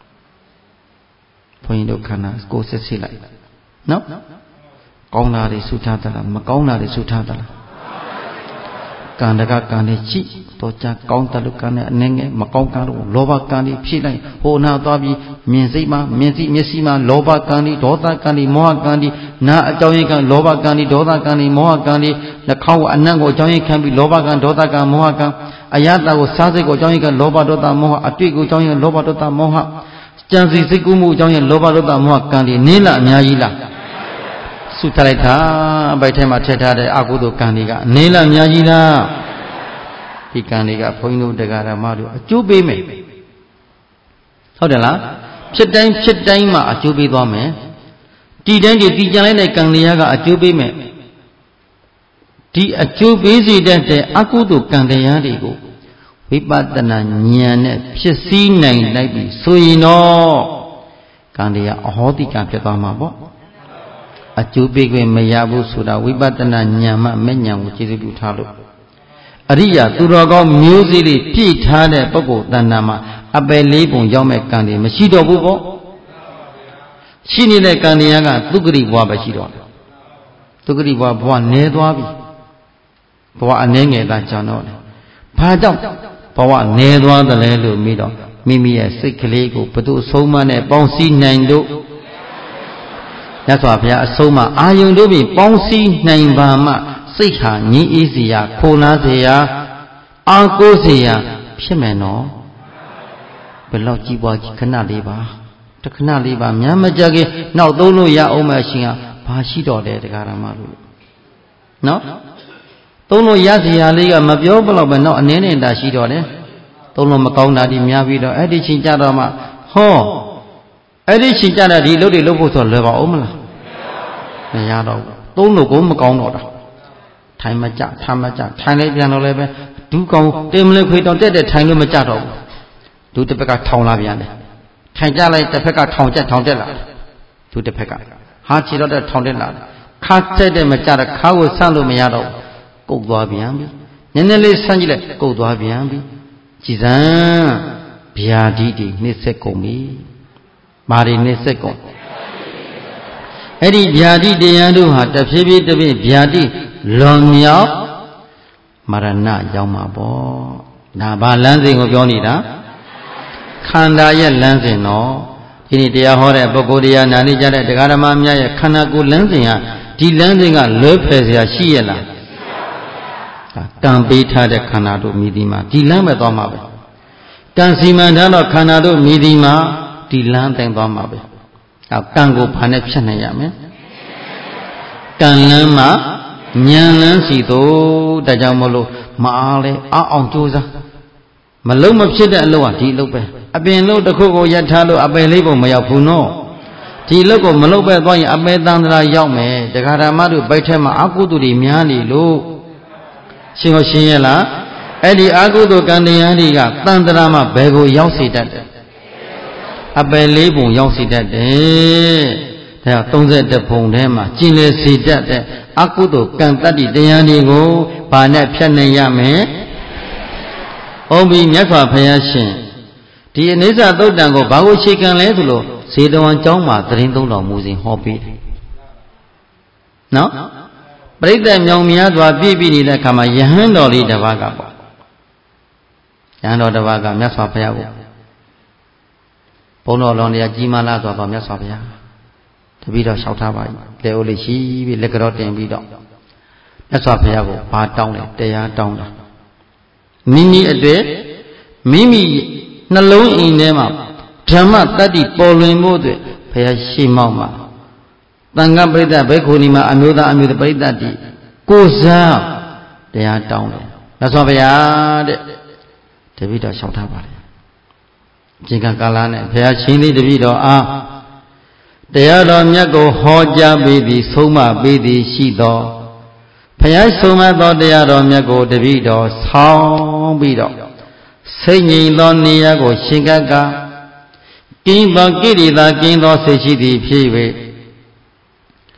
ဘုန်းကြီးတို့ခန္ဓာကိုယ်စစ်စစ်လိုက်နော်ကောင်းတာတွေဆုထားသလားမကောင်းတာတွေဆုထားသလားကံတကကံနဲ့ကြည့်တော့ကြကောင်းတယ်လို့ကံနဲ့အနှဲငယ်မကောင်းကံလို့လောဘကံတွေဖြည့်လိုက်ဟိုနာသွားပြီးမြင်စိတ်မှာမြင်စိမျက်စိမှာလောဘကံတွေဒေါသကံတွေမောဟကံတွေနာအကြောင်းရင်းကလောဘကံတွေဒေါသကံတွေမောဟကံတွေနှာခေါင်းအနံ့ကိုအကြောင်းရင်းခံပြီးလောဘကံဒေါသကံမောဟကံအယတကိုစားစိတ်ကိုအကြောင်းရင်းကလောဘဒေါသမောဟအတွေ့ကိုအကြောင်းရင်းလောဘဒေါသမောဟကြံစီစိတ်ကူးမှုအကြောင်းရင်းလောဘဒေါသမောဟကံတွေနင်းလာအများကြီးလားဆုထားလိုက်တာဘိုက်ထဲမှာထည့်ထားတဲ့အကုသိုလ်ကံတွေကနေလာအများကြီးလားဒီကံတွေကဘုန်းကြီးတို့တရားဓမ္မတို့အကျိုးပေးမယ်ဟုတ်တယ်လားဖြစ်တိုင်းဖြစ်တိုင်းမှာအကျိုးပေးသွားမယ်ဒီတိုင်းဒီတည်ကြလိုက်တဲ့ကံတွေကအကျိုးပေးမယ်ဒီအကျိုးပေးစေတဲ့အကုသိုလ်ကံတရားတွေကိုဝိပဿနာဉာဏ်နဲ့ဖြစ်စည်းနိုင်လိုက်ပြီဆိုရင်တော့ကံတွေကအဟောတိကံဖြစ်သွားမှာပေါ့အကျိုးပေးခွင့်မရဘူးဆိုတာဝိပဿနာဉာဏ်မှမဲ့ဉာဏ်ကိုကျေစုပြုထားလို့အရိယာသူတော်ကောင်းမျိုးစေ့လေးပြည့်ထားတဲ့ပုဂ္ဂိုလ်တဏ္ဍာမှာအပယ်လေးပုံရောက်မဲ့ကံတွေမရှိတော့ဘူးပေါ့ရှိနေတဲ့ကံတွေကသုဂရိဘဝပဲရှိတော့တယ်သုဂရိဘဝဘဝနေသွားပြီဘဝအနည်းငယ်သာကြောင်တော့တယ်ဘာကြောင့်ဘဝနေသွားတယ်လဲလို့မိတော့မိမိရဲ့စိတ်ကလေးကိုဘုသူအဆုံးမနဲ့ပေါင်းစည်းနိုင်တို့မြတ်စွာဘုရားအဆုံးမအာယုန်တို့ပြီးပေါင်းစည်းနိုင်ပါမှစိတ်ဟာငြိအေးစေရာခိုနာစေရာအာကိုးစေရာဖြစ်မယ်နော်ဘယ်လောက်ကြီးပွားကြီးခဏလေးပါတခဏလေးပါများမကြခင်နောက်သုံးလို့ရအောင်မရှင်ဟာဘာရှိတော့တယ်တရားဓမ္မလို့နော်သုံးလို့ရစီရာလေးကမပြောဘလို့ပဲနောက်အနေနဲ့တာရှိတော့တယ်သုံးလို့မကောင်းတာဒီများပြီးတော့အဲ့ဒီချိန်ကြတော့မှဟောအဲ့ဒီချိန်ကြတာဒီလုပ်တွေလုပ်ဖို့ဆိုလွယ်ပါဦးမလားမရတော့ဘူးသုံးလို့ကိုမကောင်းတော့တာထိုင်မကြထားမကြထိုင်လိုက်ပြန်တော့လည်းပဲဒူးကောင်တင်မလေးခွေတောင်တက်တဲ့ထိုင်လို့မကြတော့ဘူးဒူးတစ်ဖက်ကထောင်လာပြန်တယ်ထိုင်ကြလိုက်တစ်ဖက်ကထောင်ကျက်ထောင်တက်လာဒူးတစ်ဖက်ကဟာခြေတော့တဲ့ထောင်တက်လာခါတက်တဲ့မကြတဲ့ခါကိုဆန့်လို့မရတော့ကုတ်သွားပြန်ပြီနည်းနည်းလေးဆန့်ကြည့်လိုက်ကုတ်သွားပြန်ပြီကြည်စမ်းဗျာဒိတိနှိစ္စကုန်ပြီမာရီနှိစ္စကုန်အဲ့ဒီဗျာဒိတရားတို့ဟာတဖြည်းဖြည်းတဖြည်းဗျာဒိလွန်မြောက်မရဏရောက်မှာပေါ့ဒါဘာလမ်းစဉ်ကိုပြောနေတာခန္ဓာရဲ့လမ်းစဉ်တော့ဒီနေ့တရားဟောတဲ့ပုဂ္ဂိုလ်တရားနာနေကြတဲ့တရားဓမ္မများရဲ့ခန္ဓာကိုယ်လမ်းစဉ်ဟာဒီလမ်းစဉ်ကလွဲဖယ်เสียရှိရလားကံပေးထားတဲ့ခန္ဓာတို့မြည်ဒီမှာဒီလမ်းပဲသွားမှာပဲကံစီမံထားတော့ခန္ဓာတို့မြည်ဒီမှာဒီလမ်းတိုင်သွားမှာပဲအဲကံကိုဘာနဲ့ဖြတ်နိုင်ရမလဲကံလမ်းမှာဉာဏ်လန်းစီတို့ဒါကြောင့်မလို့မအားလဲအအောင်ကြိုးစားမလုံးမဖြစ်တဲ့အလုပ်ကဒီအလုပ်ပဲအပင်လို့တစ်ခုကိုရထားလို့အပယ်လေးပုံမရောက်ဘူးနော်ဒီအလုပ်ကိုမလုပ်ပဲသွားရင်အပယ်တန်ត្រာရောက်မယ်တရားဓမ္မတို့ဘိုက်ထဲမှာအကုသိုလ်တွေများနေလို့ရှင်းလို့ရှင်းရလားအဲ့ဒီအကုသိုလ်ကံတရားတွေကတန်ត្រာမှာဘယ်ကိုရောက်စေတတ်တယ်အပယ်လေးပုံရောက်စေတတ်တယ်ဒါသုံး၁ပုံထဲမှာကျင်လေစေတတ်တဲ့အကုသိုလ်ကံတတ္တိတရားတွေကိုဘာနဲ့ဖြတ်နိုင်ရမယ်။ဟုတ်ပြီမြတ်စွာဘုရားရှင်ဒီအနိစ္စသုတ်တံကိုဘာကိုရှေကံလဲဆိုလို့ဇေတဝန်ကျောင်းမှာသတင်းသုံးတော်မူစဉ်ဟောပေးတယ်။နော်ပရိသတ်မြောင်များစွာပြည့်ပြည့်နေတဲ့အခါမှာယဟန်တော်လေးတစ်ပါးကပေါ့။ယဟန်တော်တစ်ပါးကမြတ်စွာဘုရားကိုဘုန်းတော်တော်တရားကြီးမားလာဆိုတော့မြတ်စွာဘုရားတပည့်တော်လျှောက်ထားပါလက်အိုးလေးရှိပြီးလက်ကြောတင်ပြီးတော့မြတ်စွာဘုရားကိုဘာတောင်းလဲတရားတောင်းတာမိမိအတွက်မိမိနှလုံးအိမ်ထဲမှာဓမ္မတတ္တိပေါ်လွင်ဖို့အတွက်ဘုရားရှိမောက်မှာသံဃပရိသတ်ဘိက္ခုနီမှာအမျိုးသားအမျိုးသမီးပရိသတ်တိကိုစားတရားတောင်းတယ်မြတ်စွာဘုရားတဲ့တပည့်တော်လျှောက်ထားပါလေအချိန်ကာလနဲ့ဘုရားရှင်သည်တပည့်တော်အားတရားတော်မြတ်ကိုဟောကြားပေးသည်ဆုံးမပေးသည်ရှိသောဘုရားဆုံးမသောတရားတော်မြတ်ကိုတပည့်တော်ဆောင်းပြီးတော့စိတ်ငြိမ်သောနေရာကိုရှင်ကပ်ကကင်းသောကိရိတာကင်းသောစိတ်ရှိသည်ဖြစ်၍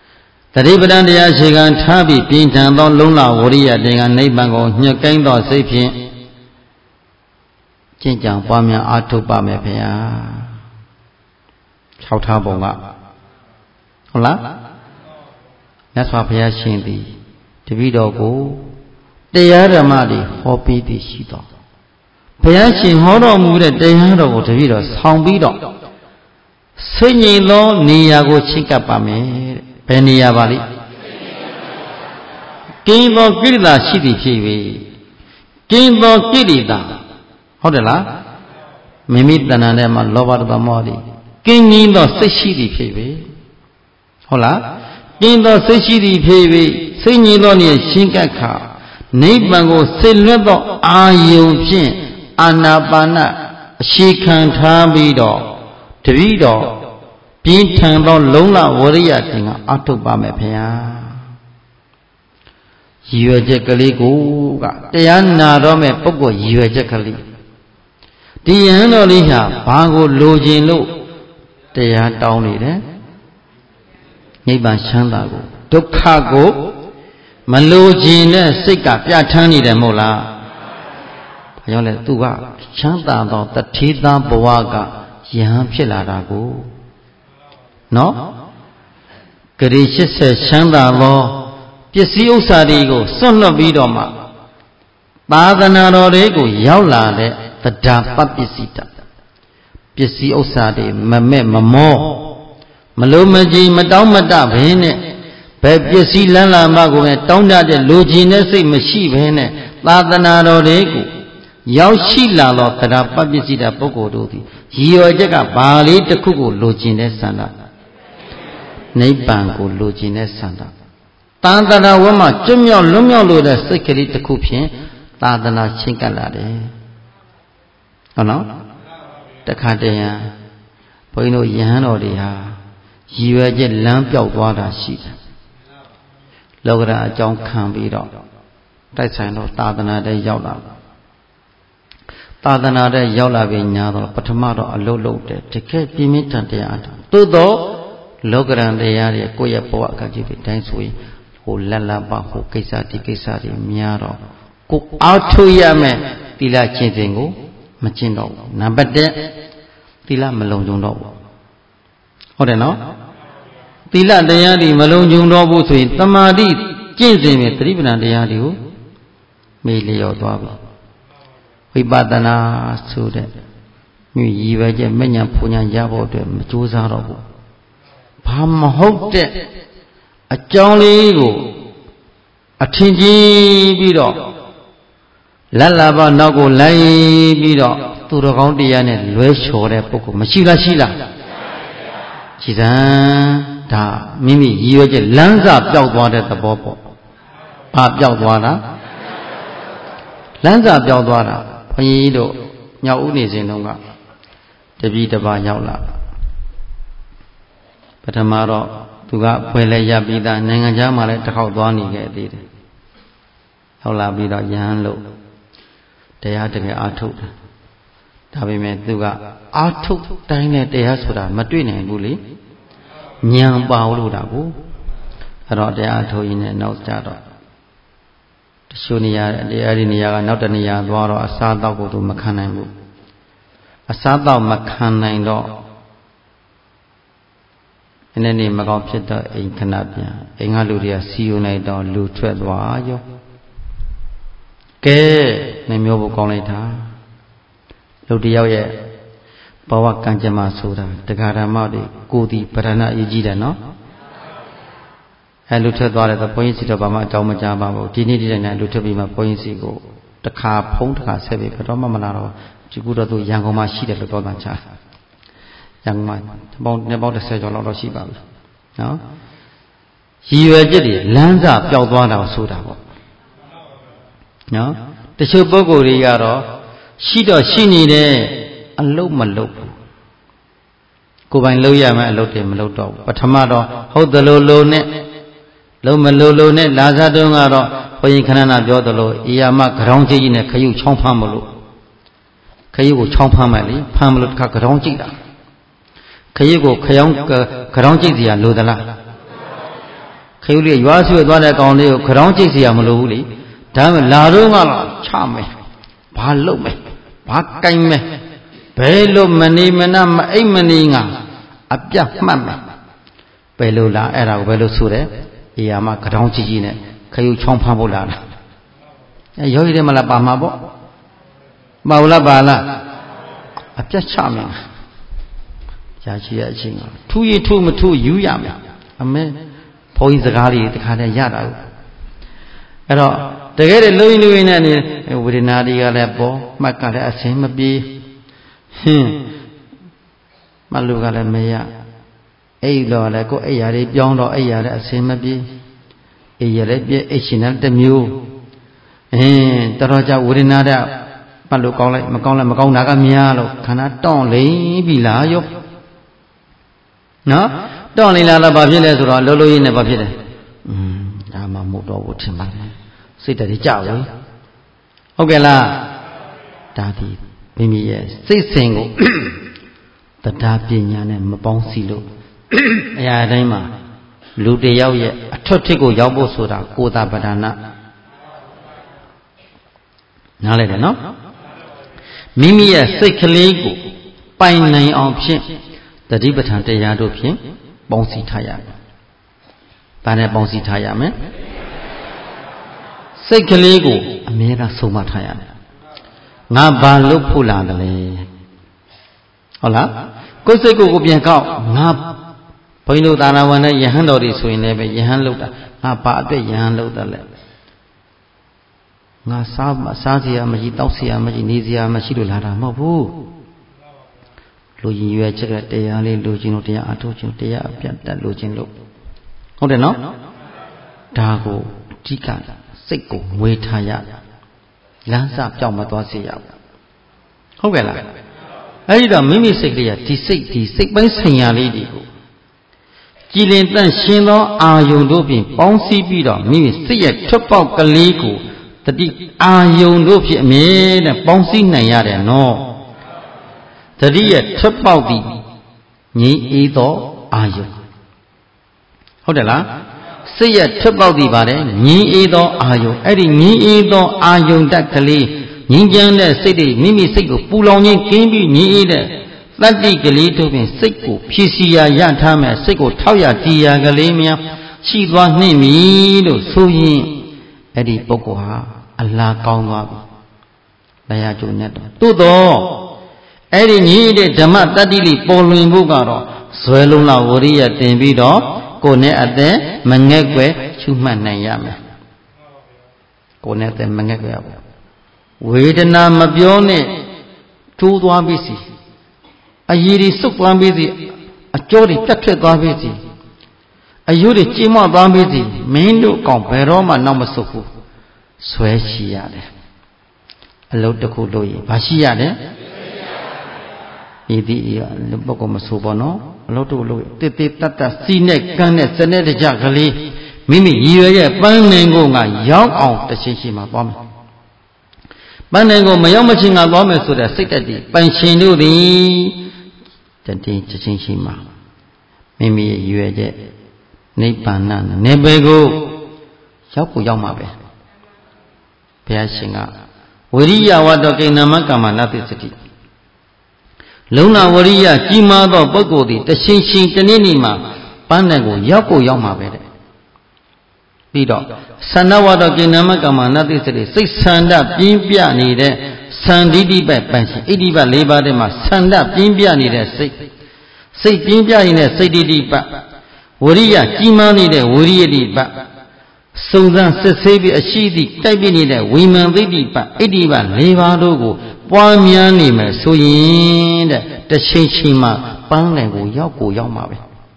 တတိပဒံတရားရှိကံထားပြီးပြင်းထန်သောလုံးလဝရိယတင်ကနိဗ္ဗာန်ကိုညှက်ကိုင်းသောစိတ်ဖြင့်ကျင့်ကြံပွားများအားထုတ်ပါမယ်ဖေဟာ၆ထားပုံကဟုတ်လားမြတ်စွာဘုရားရှင်သည်တပည့်တော်ကိုတရားဓမ္မတွေဟောပေးသည်ရှိတော်ဘုရားရှင်ဟောတော်မူတဲ့တရားတော်ကိုတပည့်တော်ဆောင်ပြီးတော့စိတ်ငြိမ်သောနေရာကိုချဉ်ကပ်ပါမယ်တဲ့ဘယ်နေရာပါလိကင်းသောကိရိတာရှိသည်ဖြစ်၍ကင်းသောကိရိတာဟုတ်တယ်လားမိမိတဏ္ဍာထဲမှာလောဘဒေါသမောဟတွေကင်းငြိမ်းသောစိတ်ရှိသည်ဖြစ်၍ဟုတ်လားကင်းသောစိတ်ရှိသည်ဖြစ်၍စိတ်ငြိမ်သောနေရာရှင်းကပ်ခါနိဗ္ဗာန်ကိုစိတ်လွတ်သောအာယုံဖြင့်အာနာပါနအရှိခံထားပြီးတော့တပည့်တော်ပြင်းထန်သောလုံးလဝရိယတင်ကအထုပ်ပါမယ်ဖေဟာရည်ရွယ်ချက်ကလေးကိုကတရားနာတော့မဲ့ပုဂ္ဂိုလ်ရည်ရွယ်ချက်ကလေးဒီယဟန်တော်လေးဟာဘာကိုလိုချင်လို့တရားတောင်းနေတယ်နိဗ္ဗာန်ချမ်းသာကိုဒုက္ခကိုမလိုချင်တဲ့စိတ်ကပြဋ္ဌာန်းနေတယ်မဟုတ်လားဘာကြောင့်လဲသူကချမ်းသာသောတထေသာဘဝကယဟန်ဖြစ်လာတာကိုနော်ဂရိရှစ်ဆယ်ချမ်းသာသောပစ္စည်းဥစ္စာတွေကိုစွန့်လွတ်ပြီးတော့မှသာသနာတော်တွေကိုရောက်လာတဲ့တရားပပစ္စည်းတပစ္စည်းဥစ္စာတွေမမဲ့မမောမလိုမကြည်မတောင်းမတဘဲနဲ့ဘယ်ပစ္စည်းလန်းလာမှကိုပဲတောင်းတတဲ့လူကြီးနဲ့စိတ်မရှိဘဲနဲ့သာသနာတော်တွေကိုရောက်ရှိလာသောတရားပပစ္စည်းတပုဂ္ဂိုလ်တို့သည်ရည်ရွယ်ချက်ကဘာလေးတစ်ခုကိုလိုချင်တဲ့ဆန္ဒနိဗ္ဗာန်ကိုလိုချင်တဲ့ဆန္ဒသာသနာဝတ်မှာကျွတ်မြောက်လွတ်မြောက်လို့တဲ့စိတ်ကလေးတစ်ခုဖြင့်သာသနာချင်းကပ်လာတယ်ဟုတ်နော်တခါတည်းရန်ဘုန်းကြီးတို့ယဟန်တော်တွေဟာရည်ရွယ်ချက်လမ်းပြောက်သွားတာရှိတယ်လောကဓာတ်အကြောင်းခံပြီးတော့တိုက်ဆိုင်တော့သာသနာတဲ့ရောက်လာသာသနာတဲ့ရောက်လာပြီးညာတော့ပထမတော့အလုတ်လုတ်တယ်တကယ်ပြင်းပြင်းထန်တရားအထုသို့တော့လောကရန်တရားတွေကိုယ့်ရဲ့ဘဝအကကြီးတွေတိုင်းဆိုရင်ဟိုလက်လက်ပါဟိုကိစ္စဒီကိစ္စတွေများတော့ကိုအားထုတ်ရမယ်သီလကျင့်စဉ်ကိုမကျင့်တော့ဘူးနံပါတ်တစ်သီလမလုံခြုံတော့ဘူးဟုတ်တယ်နော်သီလတရားတွေမလုံခြုံတော့ဘူးဆိုရင်တမာတိကျင့်စဉ်နဲ့သတိပဋ္ဌာန်တရားတွေကိုမေ့လျော့သွားပြီဝိပဿနာဆိုတဲ့မြည်ရည်ပဲကျမဉ္ဇဉ်ဖူညာရဖို့အတွက်မကြိုးစားတော့ဘူးဘာမဟုတ်တဲ့အကြောင်းလေးကိုအထင်ကြီးပြီးတော့လက်လာပါနောက်ကိုလိုက်ပြီးတော့သူတော်ကောင်းတရားနဲ့လွဲချော်တဲ့ပုဂ္ဂိုလ်မရှိလားရှိလားကြည်စံဒါမိမိရည်ရွယ်ချက်လမ်းစာပျောက်သွားတဲ့သဘောပေါ့ဘာပျောက်သွားတာလမ်းစာပျောက်သွားတာဘုန်းကြီးတို့ညောက်ဦးနေစဉ်တုန်းကတပည့်တစ်ပါးရောက်လာပထမတော့သူကဖွဲလဲရပြီးသားနိုင်ငံခြားမှာလည်းတစ်ခေါက်သွားနေခဲ့သေးတယ်ရောက်လာပြီးတော့ယဟန်လို့တရားတကယ်အားထုတ်တယ်ဒါပေမဲ့သူကအားထုတ်တိုင်းနဲ့တရားဆိုတာမတွေ့နိုင်ဘူးလေဉာဏ်ပါလို့တာကိုအဲ့တော့တရားအားထုတ်ရင်းနဲ့နောက်ကြတော့တချို့နေရာတရားဒီနေရာကနောက်တနေရာသွားတော့အစားတောက်ကိုသူမခံနိုင်ဘူးအစားတောက်မခံနိုင်တော့ဒီနေ့နေမကောင်းဖြစ်တော့အိမ်ခဏပြန်အိမ်ကလူတွေကစီယုံလိုက်တော့လူထွက်သွားရောကဲနှမျိုးဖို့ကောင်းလိုက်တာလူတယောက်ရဲ့ဘဝကံကြမ္မာဆိုတာတရားဓမ္မတွေကိုယ်ဒီပရဏအရေးကြီးတယ်နော်အဲလူထွက်သွားတယ်ဆိုဘုန်းကြီးစီတော့ဘာမှအကြောင်းမကြားပါဘူးဒီနေ့ဒီနေ့လူထွက်ပြီးမှဘုန်းကြီးစီကိုတခါဖုံးတခါဆက်ပြီးဘယ်တော့မှမလာတော့ဒီကူတော့သူရန်ကုန်မှာရှိတယ်လို့ပြောတာချာရန်ကုန်မှာပေါင်းနှစ်ပေါင်းတစ်ဆယ်ကျော်လောက်တော့ရှိပါပြီနော်ရည်ရွယ်ချက်တွေလမ်းစာပျောက်သွားတာကိုဆိုတာပေါ့နော်တချို့ပုဂ္ဂိုလ်တွေကတော့ရှိတော့ရှိနေတယ်အလုံးမလုံးဘူးကိုယ်ပိုင်လုံးရမယ်အလုံးတွေမလုံးတော့ဘူးပထမတော့ဟုတ်တယ်လို့လုံးနဲ့လုံးမလုံးလုံးနဲ့လာစားတုန်းကတော့ဘုရင်ခဏနာပြောသလိုအေယာမဂရောင်းကြီးကြီးနဲ့ခရုချောင်းဖမ်းမလို့ခရုကိုချောင်းဖမ်းမယ်လေဖမ်းမလို့တခါဂရောင်းကြည့်တာခရုကိုခရောင်းဂရောင်းကြည့်စီရလိုသလားခခရုလေးရွာဆွေသွားတဲ့ကောင်လေးကိုခရောင်းကြိတ်เสียမလို့ဘူးလေဒါမှလာတော့ကချမယ်ဘာလုပ်မယ်ဘာကင်မယ်ဘယ်လိုမနေမနာမအိမ်မနေငါအပြတ်မှတ်မယ်ဘယ်လိုလားအဲ့ဒါကိုဘယ်လိုဆိုတယ်အေယာမခရောင်းကြီးကြီးနဲ့ခရုချောင်းဖမ်းဖို့လာလားအဲယောဂီတွေမလားပါမှာပေါ့မဟုတ်လားပါလားအပြတ်ချမယ်ရာရှိရဲ့အချင်းကထူးရထူးမထူးယူရမယ်အမေဘုန်းကြီးစကားလေးတခါတည်းရတာကိုအဲ့တော့တကယ်လို့လူရင်းလူရင်းနဲ့ဝေဒနာတွေကလည်းပေါ်မှတ်ကလည်းအစင်မပြေဟင်းမလူကလည်းမရအဲ့တော့လည်းကိုယ်အိယာတွေပြောင်းတော့အိယာလည်းအစင်မပြေအိယာလည်းပြည့်အိရှင်လည်းတစ်မျိုးအင်းတော်တော်ကြာဝေဒနာတဲ့မလူကောင်းလိုက်မကောင်းလိုက်မကောင်းတာကများလို့ခန္ဓာတောင့်လိမ့်ပြီလားယောနော်တောင့်လိမ့်လာတော့ဘာဖြစ်လဲဆိုတော့လောလောရင်းနဲ့ဘာဖြစ်လဲอืมဒါမှမို့တော့ဘူးထင်ပါတယ်စိတ်တည်းကြောက်လေဟုတ်ကဲ့လားဒါဒီမိမိရဲ့စိတ်စဉ်ကိုတရားပညာနဲ့မပေါင်းစည်းလို့အရာတိုင်းမှာလူတယောက်ရဲ့အထွတ်ထိပ်ကိုရောက်ဖို့ဆိုတာကိုယ်သာပဒနာနားလည်တယ်နော်မိမိရဲ့စိတ်ကလေးကိုပိုင်နိုင်အောင်ဖြင့်တတိပဋ္ဌာန်တရားတို့ဖြင့်ပေါင်းစည်းထားရမယ်။ဒါနဲ့ပေါင်းစည်းထားရမယ်။စိတ်ကလေးကိုအမြဲတမ်းဆုံးမထားရမယ်။ငါဘာလုပ်ဖို့လာတယ်လဲ။ဟုတ်လား။ကိုယ်စိတ်ကိုကိုပြန်ကောက်ငါဘုန်းကြီးတို့သာနာဝန်နဲ့ယဟန်တော်တွေဆိုရင်လည်းပဲယဟန်လုပ်တာငါဘာအတွက်ယဟန်လုပ်တယ်လဲ။ငါစားစားစရာမရှိတောက်စရာမရှိနေစရာမရှိလို့လာတာမဟုတ်ဘူးလူကြီးရွယ်ချက်ကတရားလေးလူချင်းတို့တရားအထုတ်ချင်းတရားအပြတ်တက်လူချင်းလို့ဟုတ်တယ်နော်ဒါကိုအဓိကစိတ်ကိုမွေးထားရလမ်းစပြောင်းမသွားစေရဘူးဟုတ်ကဲ့လားအဲဒီတော့မိမိစိတ်ကလေးကဒီစိတ်ဒီစိတ်ပိုင်းဆိုင်ရာလေးတွေကိုကြည်လင်တန့်ရှင်းသောအာယုန်တို့ဖြင့်ပေါင်းစည်းပြီးတော့မိမိစိတ်ရဲ့ထွက်ပေါက်ကလေးကိုတတိအာယုန်တို့ဖြင့်အမြဲတမ်းပေါင်းစည်းနိုင်ရတယ်နော်တတိယထွက်ပေါက်သည်ငြိမ်းအေးသောအာယုန်ဟုတ်တယ်လားစိတ်ရဲ့ထွက်ပေါက်သည်ပါတယ်ငြိမ်းအေးသောအာယုန်အဲ့ဒီငြိမ်းအေးသောအာယုန်တက်ကလေးငြိမ်းချမ်းတဲ့စိတ်တွေမိမိစိတ်ကိုပူလောင်ခြင်းကင်းပြီးငြိမ်းအေးတဲ့တတ္တိကလေးတို့ဖြင့်စိတ်ကိုဖြည့်စီရာရထားမယ်စိတ်ကိုထောက်ရတည်ရာကလေးများရှိသွားနှင့်ပြီလို့ဆိုရင်အဲ့ဒီပုဂ္ဂိုလ်ဟာအလားကောင်းသွားပြီတရားကျုံနဲ့တော့သို့တော့အဲ့ဒီညီတဲ့ဓမ္မတတ္တိလေးပေါ်လွင်ဖို့ကတော့ဇွဲလုံးလောက်ဝရိယတင်ပြီးတော့ကိုယ်နဲ့အသက်မငဲ့ွယ်ချူမှတ်နိုင်ရမယ်ကိုယ်နဲ့အသက်မငဲ့ွယ်ရဘူးဝေဒနာမပြောနဲ့ထိုးသွားပြီစီအရည်တွေစုပ်သွားပြီစီအကြောတွေပြတ်ထွက်သွားပြီစီအယုတွေကြေမွသွားပြီစီမင်းတို့ကောင်ဘယ်တော့မှနောက်မဆုတ်ဘူးဆွဲရှိရတယ်အလုပ်တစ်ခုလုပ်ရင်ဘာရှိရတယ်ဤသည့်လူပုဂ္ဂိုလ်မဆိုပါနော်အလုပ်တို့လုပ်တစ်တစ်တတ်တတ်စီးနဲ့ကန်းနဲ့စနဲ့တကြကလေးမိမိရည်ရွယ်ရဲ့ပန်းနိုင်ကိုငါရောက်အောင်တချင်းချင်းမှာသွားမယ်ပန်းနိုင်ကိုမရောက်မချင်းငါသွားမယ်ဆိုတဲ့စိတ်တည်းပန်ရှင်တို့သည်တတိတချင်းချင်းမှာမိမိရဲ့ရည်ရွယ်ချက်နိဗ္ဗာန်နေပေကိုရောက်ကိုရောက်မှာပဲဘုရားရှင်ကဝိရိယဝတ္တကိဏမကမ္မနတိစတိလုံနာဝရိယကြီးမားသောပုဂ္ဂိုလ်သည်တရှင်ရှင်တနေ့နေ့မှာပန်းနိုင်ကိုရောက်ကိုရောက်မှာပဲတဲ့ပြီးတော့သန္နဝတ္တကိဏမကမ္မနတိစတိစိတ်ဆန္ဒပြင်းပြနေတဲ့သန္တိတိပတ်ပန်းရှင်ဣတိပတ်၄ပါးထဲမှာဆန္ဒပြင်းပြနေတဲ့စိတ်စိတ်ပြင်းပြနေတဲ့စိတ်တိတိပတ်ဝရိယကြီးမားနေတဲ့ဝရိယတိပတ်စုံစမ်းစစ်ဆေးပြီးအရှိသည့်တိုက်ပြနေတဲ့ဝိမာန်သိတိပတ်ဣတိပတ်၄ပါးတို့ကိုပွားများနေမယ်ဆိုရင်တဲ့တချိန်ချိန်မှာပန်းနိုင်ကိုရောက်ကိုရောက်မှာပဲ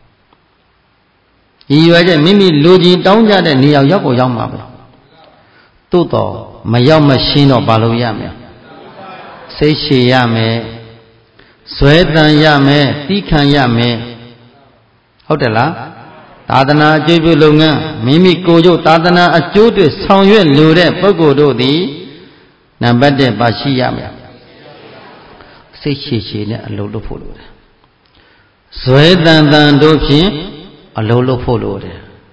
ရည်ရွယ်ချက်မိမိလူချင်းတောင်းကြတဲ့နေရာရောက်ကိုရောက်မှာပဲသို့တော့မရောက်မရှင်းတော့ဘာလို့ရမလဲစိတ်ရှည်ရမယ်ဇွဲတန်ရမယ်တိခံရမယ်ဟုတ်တယ်လားသာသနာအကျိုးပြုလုပ်ငန်းမိမိကိုယ်ကျိုးသာသနာအကျိုးတွေဆောင်ရွက်လိုတဲ့ပုဂ္ဂိုလ်တို့သည်နံပါတ်၁ပါရှိရမယ်စိတ်ရှည်ရှည်နဲ့အလုံးလုပ်ဖို့လိုတယ်ဇွဲတန်တန်တို့ဖြင့်အလုံးလုပ်ဖို့လိုတယ်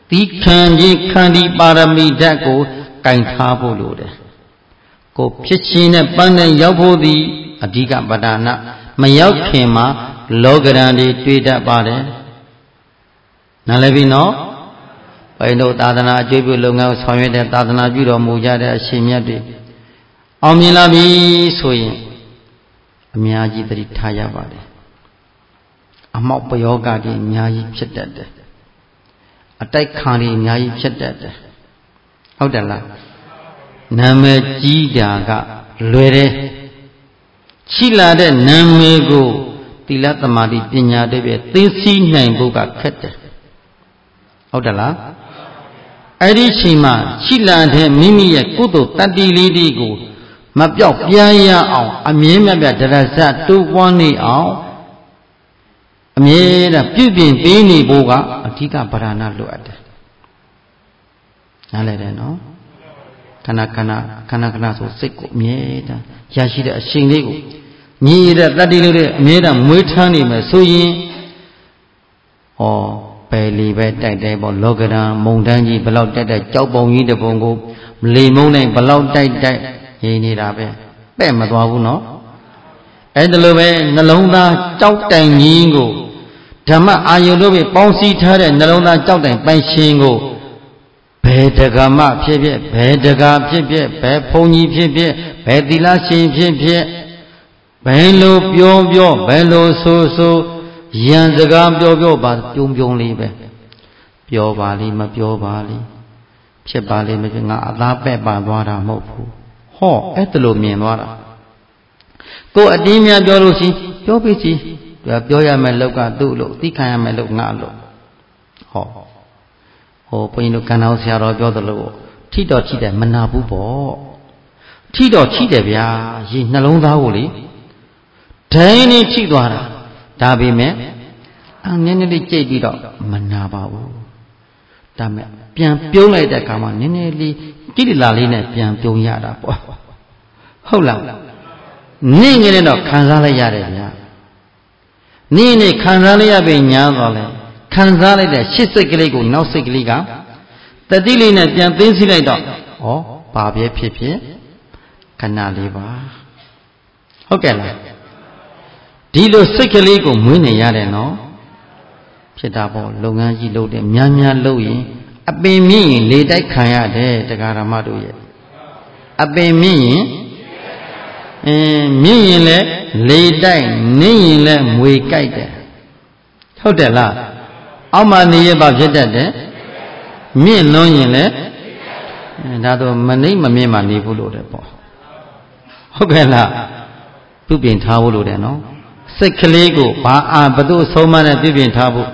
တီခံခြင်းခန္ဒီပါရမီဓာတ်ကိုကင်ထားဖို့လိုတယ်ကိုဖြစ်ခြင်းနဲ့ပန်းနဲ့ရောက်ဖို့သည်အဓိကပဒါနမရောက်ခင်မှာလောကရန်တွေတွေ့တတ်ပါတယ်နားလည်ပြီနော်ဘယ်လိုသာသနာအကျိုးပြုလုပ်ငန်းဆောင်ရွက်တဲ့သာသနာပြုတော်မူကြတဲ့အရှင်မြတ်တွေအောင်မြင်လာပြီဆိုရင်အများကြီးသတိထားရပါတယ်အမောက်ပယောဂတွေအများကြီးဖြစ်တတ်တယ်အတိုက်ခံတွေအများကြီးဖြစ်တတ်တယ်ဟုတ်တယ်လားနာမည်ကြီးတာကလွယ်တယ်ရှိလာတဲ့နာမည်ကိုသီလသမာဓိပညာတွေပဲသိသိနိုင်ဖို့ကခက်တယ်ဟုတ်တယ်လားအဲ့ဒီချိန်မှာရှိလာတဲ့မိမိရဲ့ကုသိုလ်တတ္တိလေးတွေကိုမပြောက်ပြားရအောင်အမြဲမြတ်ပြဒရဇတိုးပွားနေအောင်အမြဲတမ်းပြုပြင်ပေးနေဖို့ကအဓိကဗราဏလိုအပ်တယ်နားလည်တယ်နော်ခဏခဏခဏခဏဆိုစိတ်ကိုအမြဲတမ်းရရှိတဲ့အချိန်လေးကိုညီတဲ့တတ္တိလေးတွေအမြဲတမ်းမွေးထမ်းနေမယ်ဆိုရင်ဩပယ်လီပဲတိုက်တိုက်ပေါ့လောကရန်မုန်တန်းကြီးဘလောက်တိုက်တိုက်ကြောက်ပုံကြီးတပုံကိုလေမုန်းနိုင်ဘလောက်တိုက်တိုက်ရင်းနေတာပဲပဲ့မသွားဘူးနော်အဲ့ဒါလိုပဲနှလုံးသားကြောက်တိုင်ကြီးကိုဓမ္မအာယုတို့ပဲပေါင်းစည်းထားတဲ့နှလုံးသားကြောက်တိုင်ပိုင်ရှင်ကိုဘယ်တက္ကမဖြစ်ဖြစ်ဘယ်တက္ကဖြစ်ဖြစ်ဘယ်ဘုံကြီးဖြစ်ဖြစ်ဘယ်သီလရှင်ဖြစ်ဖြစ်ဘယ်လိုပြောပြောဘယ်လိုဆိုဆိုရန်စကားပြောပြောပါပြုံပြုံလေးပဲပြောပါလိမပြောပါလိဖြစ်ပါလိမဖြစ်ငါအသားပဲ့ပါသွားတာမဟုတ်ဘူးဟောအဲ့ဒါလိုမြင်သွားတာကိုအတင်းများပြောလို့ရှိပြောပြီစီပြောရမယ်လောက်ကသူ့လို့သိခံရမယ်လို့ငါလို့ဟောဟိုဘုန်းကြီးတို့ကံတော်ဆရာတော်ပြောသလိုထိတော်ထိတယ်မနာဘူးပေါ့ထိတော်ထိတယ်ဗျာရေနှလုံးသားကိုလေဒိုင်းနေထိသွားတာဒါပေမဲ့အနည်းနည်းလေးကြိတ်ပြီးတော့မနာပါဘူးဒါမဲ့ပြန်ပြုံးလိုက်တဲ့အခါမှာနည်းနည်းလေးကိလေသာလေးနဲ့ပြန်ပြုံးရတာပေါ့ဟုတ်လားနေငယ်နဲ့တော့ခံစားလိုက်ရတယ်ဗျာနေနေခံစားလိုက်ရပြီညာတော့လေခံစားလိုက်တဲ့ရှစ်စိတ်ကလေးကိုနောက်စိတ်ကလေးကတတိလေးနဲ့ပြန်သိသိလိုက်တော့ဩဘာပဲဖြစ်ဖြစ်ခဏလေးပါဟုတ်ကဲ့လားဒီလိုစိတ်ကလေးကိုမွေးနေရတယ်နော်ဖြစ်တာပေါ့လုပ်ငန်းကြီးလုပ်တယ်များများလုပ်ရင်အပင်မြင့်ရင်လေတိုက်ခံရတယ်တရားဓမ္မတို့ရဲ့အပင်မြင့်ရင်အင်းမြင့်ရင်လည်းလေတိုက်နင်းရင်လည်းမွေကြိုက်တယ်ဟုတ်တယ်လားအောက်မှာနေရပါဖြစ်တတ်တယ်မြင့်လွန်းရင်လည်းဒါတော့မနှိမ့်မမြင့်မှနေဖို့လို့တယ်ပေါ့ဟုတ်ကဲ့လားပြုပြင်ထားဖို့လို့တယ်နော်စိတ်ကလေးကိုဘာအာဘသူဆုံးမနဲ့ပြုပြင်ထားဖို့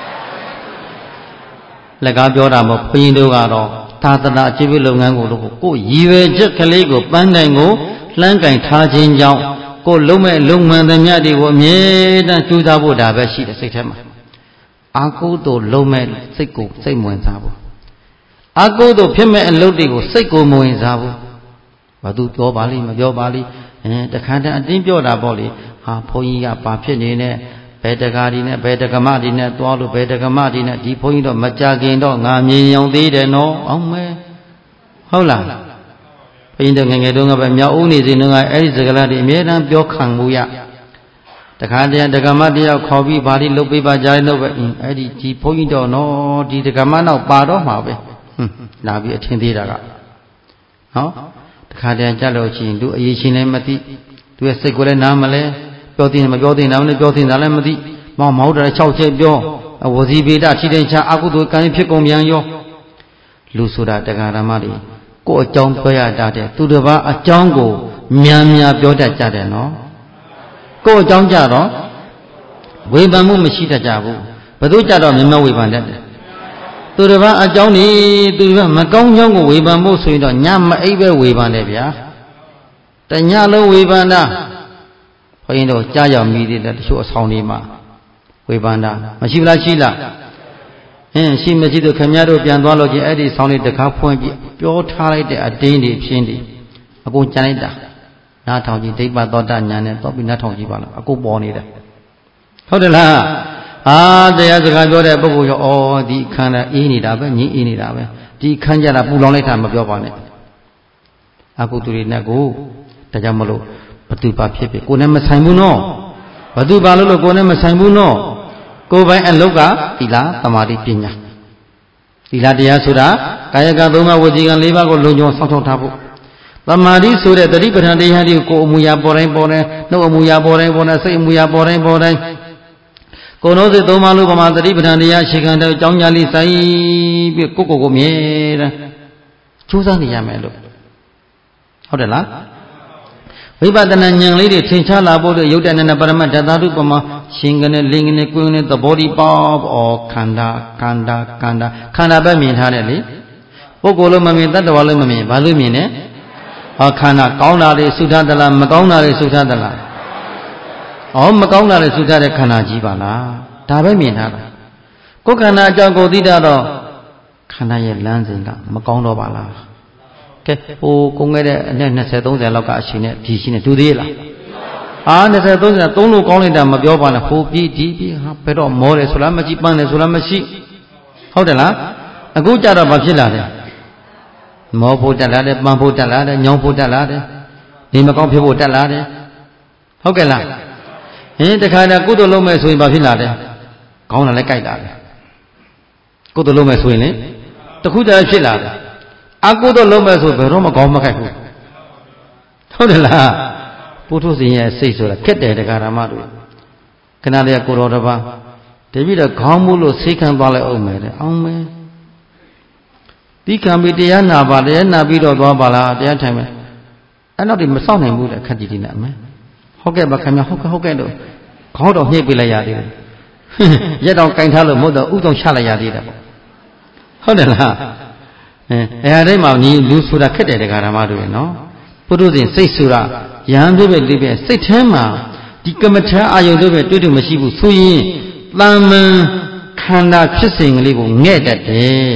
လက်ကားပြောတာမဟုတ်ဘုရင်တို့ကတော့သာသနာအကျိုးပြုလုပ်ငန်းကိုလို့ကိုရည်ရွယ်ချက်ကလေးကိုပန်းတိုင်ကိုလှမ်းကင်ထားခြင်းကြောင့်ကိုလုံးမဲ့လုံမှန်သမျှတွေကိုအမြဲတမ်းကြိုးစားဖို့ဒါပဲရှိတယ်စိတ်ထဲမှာအာကုသို့လုံးမဲ့စိတ်ကိုစိတ်မဝင်စားဘူးအာကုသို့ဖြစ်မဲ့အလုပ်တွေကိုစိတ်ကိုမဝင်စားဘူးဘာသူပြောပါလိမ့်မပြောပါလိမ့်အဲတခါတည်းအတင်းပြောတာပေါ့လေဟာဘုန်းကြီးကဘာဖြစ်နေနဲ့ဘယ်တကားဒီနဲ့ဘယ်တကမဒီနဲ့သွားလို့ဘယ်တကမဒီနဲ့ဒီဘုန်းကြီးတော့မကြခင်တော့ငါမြင်ရောင်သေးတယ်နော်အောင်မဲဟုတ်လားဘုန်းကြီးတို့ငယ်ငယ်တုန်းကပဲမြောက်ဦးနေစဉ်တုန်းကအဲ့ဒီစကားတွေအမြဲတမ်းပြောခံမှုရတခါတည်းတကမတယောက်ခေါ်ပြီးဘာလို့လုပ်ပေးပါကြလဲတော့ပဲအဲ့ဒီဒီဘုန်းကြီးတော့နော်ဒီတကမနောက်ပါတော့မှာပဲဟွန်းလာပြီးအထင်သေးတာကနော်တခါတည်းကြလို့ချင်းသူအရေးချင်းလည်းမသိသူရဲ့စိတ်ကိုလည်းနားမလဲပြောသိရင်မပြောသိရင်လည်းပြောသိတာလည်းမသိမောင်မဟုတ်တယ်၆ချက်ပြောဝစီဗေဒထိတဲ့ချာအကုသိုလ်ကံဖြစ်ကုန်ပြန်ရောလူဆိုတာတရားဓမ္မတွေကိုအကြောင်းပြောရတာတဲ့သူတစ်ပါးအကြောင်းကိုများများပြောတတ်ကြတယ်နော်ကိုအကြောင်းကြတော့ဝေဖန်မှုမရှိတတ်ကြဘူးဘယ်သူကြတော့များများဝေဖန်တတ်တယ်သူတစ်ပါးအကြောင်းနေသူတစ်ပါးမကောင်းကြောင်းကိုဝေဖန်ဖို့ဆိုရင်တော့ညမအိပ်ပဲဝေဖန်တယ်ဗျာတညလုံးဝေဖန်တာဘုန်းကြီးတို့ကြားရောက်မိသေးတယ်တချို့အဆောင်တွေမှာဝေဖန်တာမရှိဘူးလားရှိလားအင်းရှိမရှိတို့ခင်ဗျားတို့ပြန်သွားလို့ချင်းအဲ့ဒီဆောင်လေးတကားဖွင့်ပြီးပြောထားလိုက်တဲ့အတင်းတွေဖြင်းတွေအကုန်ကြံလိုက်တာနားထောင်ကြည့်ဒိဋ္ဌိသောတညာနဲ့တော့ပြီးနားထောင်ကြည့်ပါလားအကုန်ပေါ်နေတယ်ဟုတ်တယ်လားအာတရားစကားပြောတဲ့ပုဂ္ဂိုလ်ရောဩဒီခန္ဓာအေးနေတာပဲငြိအေးနေတာပဲဒီခန်းကြတာပူလောင်လိုက်တာမပြောပါနဲ့အကုသိုလ်တွေနဲ့ကိုဒါကြောင့်မလို့ဘသူပါဖြစ်ဖြစ်ကိုယ်နဲ့မဆိုင်ဘူးနော်ဘသူပါလို့လို့ကိုယ်နဲ့မဆိုင်ဘူးနော်ကိုယ်ပိုင်အလုတ်ကသီလသမာဓိပညာသီလတရားဆိုတာကာယကသုံးပါးဝစီကံ၄ပါးကိုလုံခြုံစောင့်ရှောက်ထားဖို့သမာဓိဆိုတဲ့တတိပဋ္ဌာန်တရားတွေကိုယ်အမူအရာပေါ်တိုင်းပေါ်တိုင်းနှုတ်အမူအရာပေါ်တိုင်းပေါ်တိုင်းစိတ်အမူအရာပေါ်တိုင်းပေါ်တိုင်းကိုယ်လုံးစိတ်သုံးပါးလို့ပမာတတိပဋ္ဌာန်တရားရှိခံတဲ့အကြောင်းညာလေးဆိုင်ပြီးကိုယ့်ကိုယ်ကိုမြဲတယ်ကြိုးစားနေရမယ်လို့ဟုတ်တယ်လားဝိပဿနာဉာဏ်လေးတွေထင်ရှားလာဖို့လို့ယုတ်တဏ္ဍပရမတ္တဓာတုပမာရှင်ကနေလင်းကနေကွင်းကနေသဘောဒီပေါ့ဩခန္ဓာခန္ဓာခန္ဓာခန္ဓာပဲမြင်ထားတယ်လေပုဂ္ဂိုလ်လို့မမြင်တတ္တဝါလို့မမြင်ဘာလို့မြင်လဲဟောခန္ဓာကောင်းတာတွေသုထသလားမကောင်းတာတွေသုထသလားဩမကောင်းတာတွေသုထတဲ့ခန္ဓာကြီးပါလားဒါပဲမြင်ထားတာကိုယ်ခန္ဓာအကြောင်းကိုသိတာတော့ခန္ဓာရဲ့လမ်းစဉ်ကမကောင်းတော့ပါလားကဲဟိုကုန်ခဲ့တဲ့အနည်း၂၀ ၃၀လောက်ကအချိန်နဲ့ဒီရှိနေတူသေးလားအာ၂၀ ၃၀သုံးလို့ကောင်းလိုက်တာမပြောပါနဲ့ဟိုပြီးဒီပြီးဟာဘယ်တော့မောတယ်ဆိုလားမကြည့်ပန်းတယ်ဆိုလားမရှိဟုတ်တယ်လားအခုကြတော့ဘာဖြစ်လာလဲမောဖို့တက်လာတယ်ပန်းဖို့တက်လာတယ်ညောင်းဖို့တက်လာတယ်ဒီမကောင်းဖြစ်ဖို့တက်လာတယ်ဟုတ်ကဲ့လားဟင်တခါတည်းကုသိုလ်လုပ်မယ်ဆိုရင်ဘာဖြစ်လာလဲကောင်းတာလည်းကြိုက်လာတယ်ကုသိုလ်လုပ်မယ်ဆိုရင်လေတခုတည်းဖြစ်လာတယ်အကုသိုလ်လုပ်မယ်ဆိုဘယ်တော့မှကောင်းမကြိုက်ဘူးဟုတ်တယ်လားပုထုဇဉ်ရဲ့စိတ်ဆိုတာခက်တယ်တရားဓမ္မတို့ခဏလေးကိုတော်တစ်ပါးတပည့်တော့ခေါင်းမှုလို့စိတ်ခံသွားလိုက်အောင်မယ်တဲ့အောင်မယ်ဒီကံပြီးတရားနာပါတရားနာပြီးတော့သွားပါလားတရားထိုင်မယ်အဲ့တော့ဒီမစောင့်နိုင်ဘူးတဲ့ခက်ကြည့်ဒီနဲ့အမယ်ဟုတ်ကဲ့ပါခင်ဗျာဟုတ်ကဲ့ဟုတ်ကဲ့လို့ခေါင်းတော်ညှိပေးလိုက်ရသေးတယ်ရက်တော့ကင်ထားလို့မဟုတ်တော့ဥတော့ချလိုက်ရသေးတယ်ပေါ့ဟုတ်တယ်လားအဲအဲ့ဒါမှညီလူဆိုတာခက်တယ်တရားဓမ္မတို့ရဲ့နော်ပုထုဇဉ်စိတ်ဆိုတာယဟန်တို့ပဲလေးပဲစိတ်ထဲမှာဒီကမ္မထာအာယုံတို့ပဲတွေ့တွေ့မရှိဘူးဆိုရင်တမ္မန်ခန္ဓာဖြစ်စဉ်ကလေးကိုငဲ့တတ်တယ်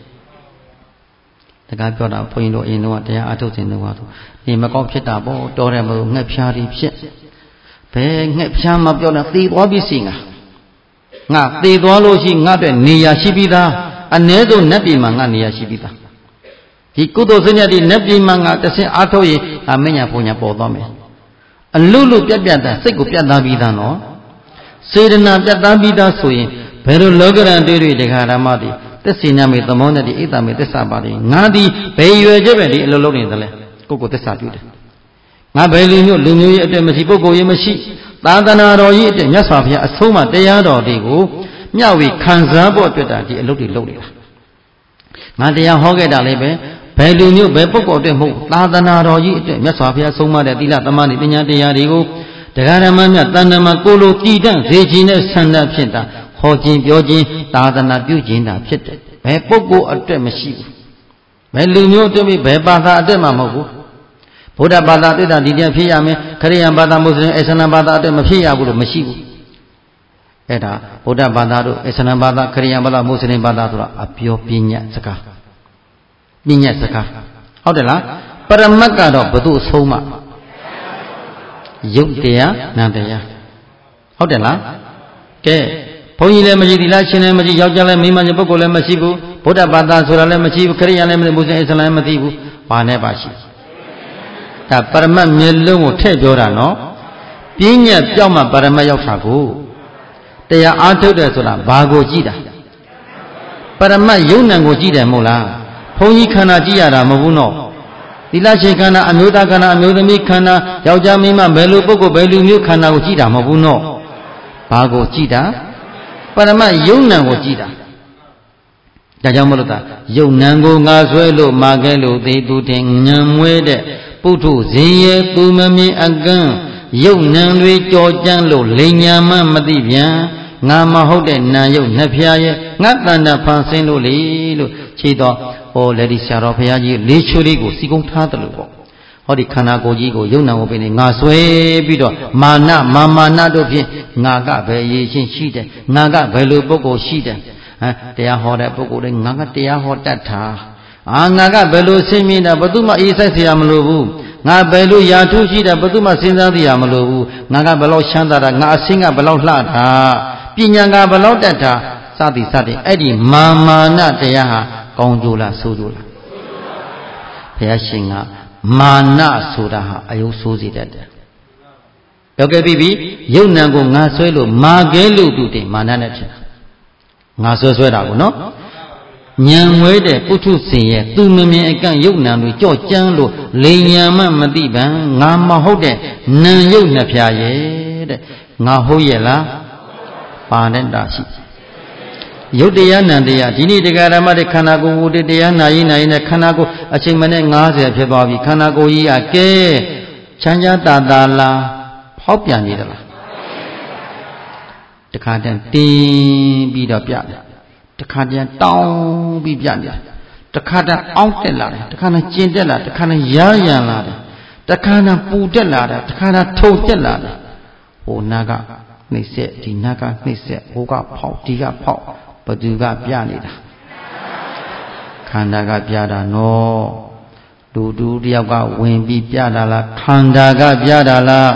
တကားပြောတာဘုန်းကြီးတို့အရင်တော့တရားအထုတ်စဉ်တော့ဒီမကောင်းဖြစ်တာပေါ့တော်တယ်မလို့ငှက်ဖြားပြီးဖြစ်ဘယ်ငှက်ဖြားမပြောနဲ့သေသွားပြီစီငါငါသေသွားလို့ရှိငါအတွက်နေရာရှိပြီးသားအ ਨੇ ဆုံးနတ်ပြည်မှာငါနေရာရှိပြီးသားဒီကုသိုလ်စဉ္ညာဒီနတ်ပြည်မှာငါတဆင့်အားထုတ်ရင်အမညာဘုံညာပေါ်သွားမယ်အလုလုပြတ်ပြတ်တာစိတ်ကိုပြတ်သားပြီးသားနော်စေတနာပြတ်သားပြီးသားဆိုရင်ဘယ်လိုလောကရန်တွေတွေတရားဓမ္မတွေသစ္စေညမေသမောနဲ့ဒီဣဒ္ဓမေသစ္စာပါတွေငါဒီဘယ်ရွယ်ချက်ပဲဒီအလုံးလုံးနေသလဲကိုကိုသစ္စာပြုတယ်ငါဘယ်လူမျိုးလူမျိုးရဲ့အတွက်မရှိပုဂ္ဂိုလ်ရဲ့မရှိသာသနာတော်ကြီးအတွက်မြတ်စွာဘုရားအဆုံးအမတရားတော်တွေကိုမျှဝေခံစားဖို့အတွက်ဒီအလုပ်တွေလုပ်နေတာငါတရားဟောခဲ့တာလည်းပဲဘယ်လူမျိုးဘယ်ပုဂ္ဂိုလ်အတွက်မဟုတ်သာသနာတော်ကြီးအတွက်မြတ်စွာဘုရားဆုံးမတဲ့သီလသမာဓိပညာတရားတွေကိုတရားဓမ္မမြတ်တဏ္ဍမှာကိုလိုတည်တံ့စေခြင်းနဲ့ဆန္ဒဖြစ်တာဟောခြင်းပြောခြင်းသာသနာပြုခြင်းတာဖြစ်တယ်ဘယ်ပုဂ္ဂိုလ်အတွက်မရှိဘူးဘယ်လူမျိုးအတွက်ဘယ်ဘာသာအတွက်မှမဟုတ်ဘူးဗုဒ္ဓဘာသာအတွက်ဒီတရားဖြစ်ရမယ်ခရစ်ယာန်ဘာသာမွတ်စလင်အစ္စလာမ်ဘာသာအတွက်မဖြစ်ရဘူးလို့မရှိဘူးအဲ့ဒါဗုဒ္ဓဘာသာတို့အစ္စလာမ်ဘာသာခရစ်ယာန်ဘာသာမွတ်စလင်ဘာသာဆိုတာအပြောပညာစကားပညာစကားဟုတ်တယ်လားပရမတ်ကတော့ဘု து အဆုံးမယုတ်တရားနံတရားဟုတ်တယ်လားကဲဘုန်းကြီးလည်းမရှိသီလရှင်လည်းမရှိယောက်ျားလည်းမိန်းမချင်းပုဂ္ဂိုလ်လည်းမရှိဘူးဗုဒ္ဓဘာသာဆိုတာလည်းမရှိဘူးခရစ်ယာန်လည်းမရှိဘူးမွတ်စလင်အစ္စလာမ်လည်းမသိဘူးဘာနဲ့ပါရှိဒါပရမတ်မျက်လုံးကိုထည့်ပြောတာနော်ပညာပြောက်မှပရမတ်ရောက်တာကိုတရားအားထုတ်တယ်ဆိုတာဘာကိုကြည့်တာပရမတ်ယုံနံကိုကြည့်တယ်မဟုတ်လားဘုန်းကြီးခန္ဓာကြည့်ရတာမဟုတ်ဘူးနော်သီလရှင်ခန္ဓာအမျိုးသားခန္ဓာအမျိုးသမီးခန္ဓာယောက်ျားမိန်းမဘယ်လိုပုဂ္ဂိုလ်ဘယ်လူမျိုးခန္ဓာကိုကြည့်တာမဟုတ်ဘူးနော်ဘာကိုကြည့်တာပရမတ်ယုံနံကိုကြည့်တာဒါကြောင့်မလို့တာယုံနံကိုငါဆွဲလို့မာခဲလို့သေသူတင်ညံမွဲတဲ့ပုထုဇဉ်ရဲ့သူမမြင်အကန့်ယုံနံတွေကြော်ကြမ်းလို့လိန်ညာမှမသိပြန်ငါမဟုတ်တဲ့နာယုတ်နှဖျားရဲ့ငါတန်တာဖန်ဆင်းလို့လေလို့ခြေတော်ဟောလက်ဒီဆရာတော်ဘုရားကြီးလေးချွေလေးကိုစီကုံထားတယ်လို့ပေါ့ဟောဒီခန္ဓာကိုယ်ကြီးကိုယုံနာကိုပင်ငါဆွဲပြီးတော့မာနမာမာနတို့ဖြင့်ငါကဘယ်ရည်ချင်းရှိတယ်ငါကဘယ်လိုပုဂ္ဂိုလ်ရှိတယ်ဟမ်တရားဟောတဲ့ပုဂ္ဂိုလ်တွေငါကတရားဟောတတ်တာအာငါကဘယ်လိုဆင်းမြင်တာဘယ်သူမှအေးဆိုင်เสียမလို့ဘူးငါဘယ်လိုယာထုရှိတာဘယ်သူမှစဉ်းစားသိရမလို့ဘူးငါကဘယ်လောက်ချမ်းသာတာငါအစင်းကဘယ်လောက်လှတာပညာကဘလောက်တတ်တာစသည်စသည်အဲ့ဒီမာမာနတရားဟာကောင်းကျိုးလားဆိုးကျိုးလားဘုရားရှင်ကမာနဆိုတာဟာအယုတ်ဆိုးစေတတ်တယ်ရောက်ခဲ့ပြီယုတ်နံကိုငါဆွဲလို့မာခဲလို့တူတယ်မာနနဲ့ဖြစ်ငါဆွဲဆွဲတာကိုနော်ညံဝဲတဲ့ပုထုဇဉ်ရဲ့သူမမြင်အကန့်ယုတ်နံတွေကြော့ကျန်းလို့လိန်ညာမှမသိပံငါမဟုတ်တဲ့နံယုတ်နှစ်ဖြာရဲ့တဲ့ငါဟုတ်ရဲ့လားပါနဲ့တာရှိယုတ်တရားနံတရားဒီနေ့တရားဓမ္မတွေခန္ဓာကိုယ်ဝတ္တရားနာရင်နာရင်နဲ့ခန္ဓာကိုယ်အချိန်မနဲ့၅၀ဖြစ်သွားပြီခန္ဓာကိုယ်ကြီးအကဲချမ်းချမ်းသာသာလားဖောက်ပြန်နေသလားတခါတည်းတင်းပြီးတော့ပြတယ်တခါတည်းတောင်းပြီးပြတယ်တခါတည်းအောင့်တက်လာတယ်တခါတည်းကျင်တက်လာတခါတည်းရားရံလာတယ်တခါတည်းပူတက်လာတယ်တခါတည်းထုံတက်လာတယ်ဟိုနာကနှိမ့်ဆက်ဒီနာကနှိမ့်ဆက်ဟိုကဖောက်ဒီကဖောက်ဘသူကပြနေတာခန္ဓာကပြတာနော်လူတူတယောက်ကဝင်ပြီးပြတာလားခန္ဓာကပြတာလား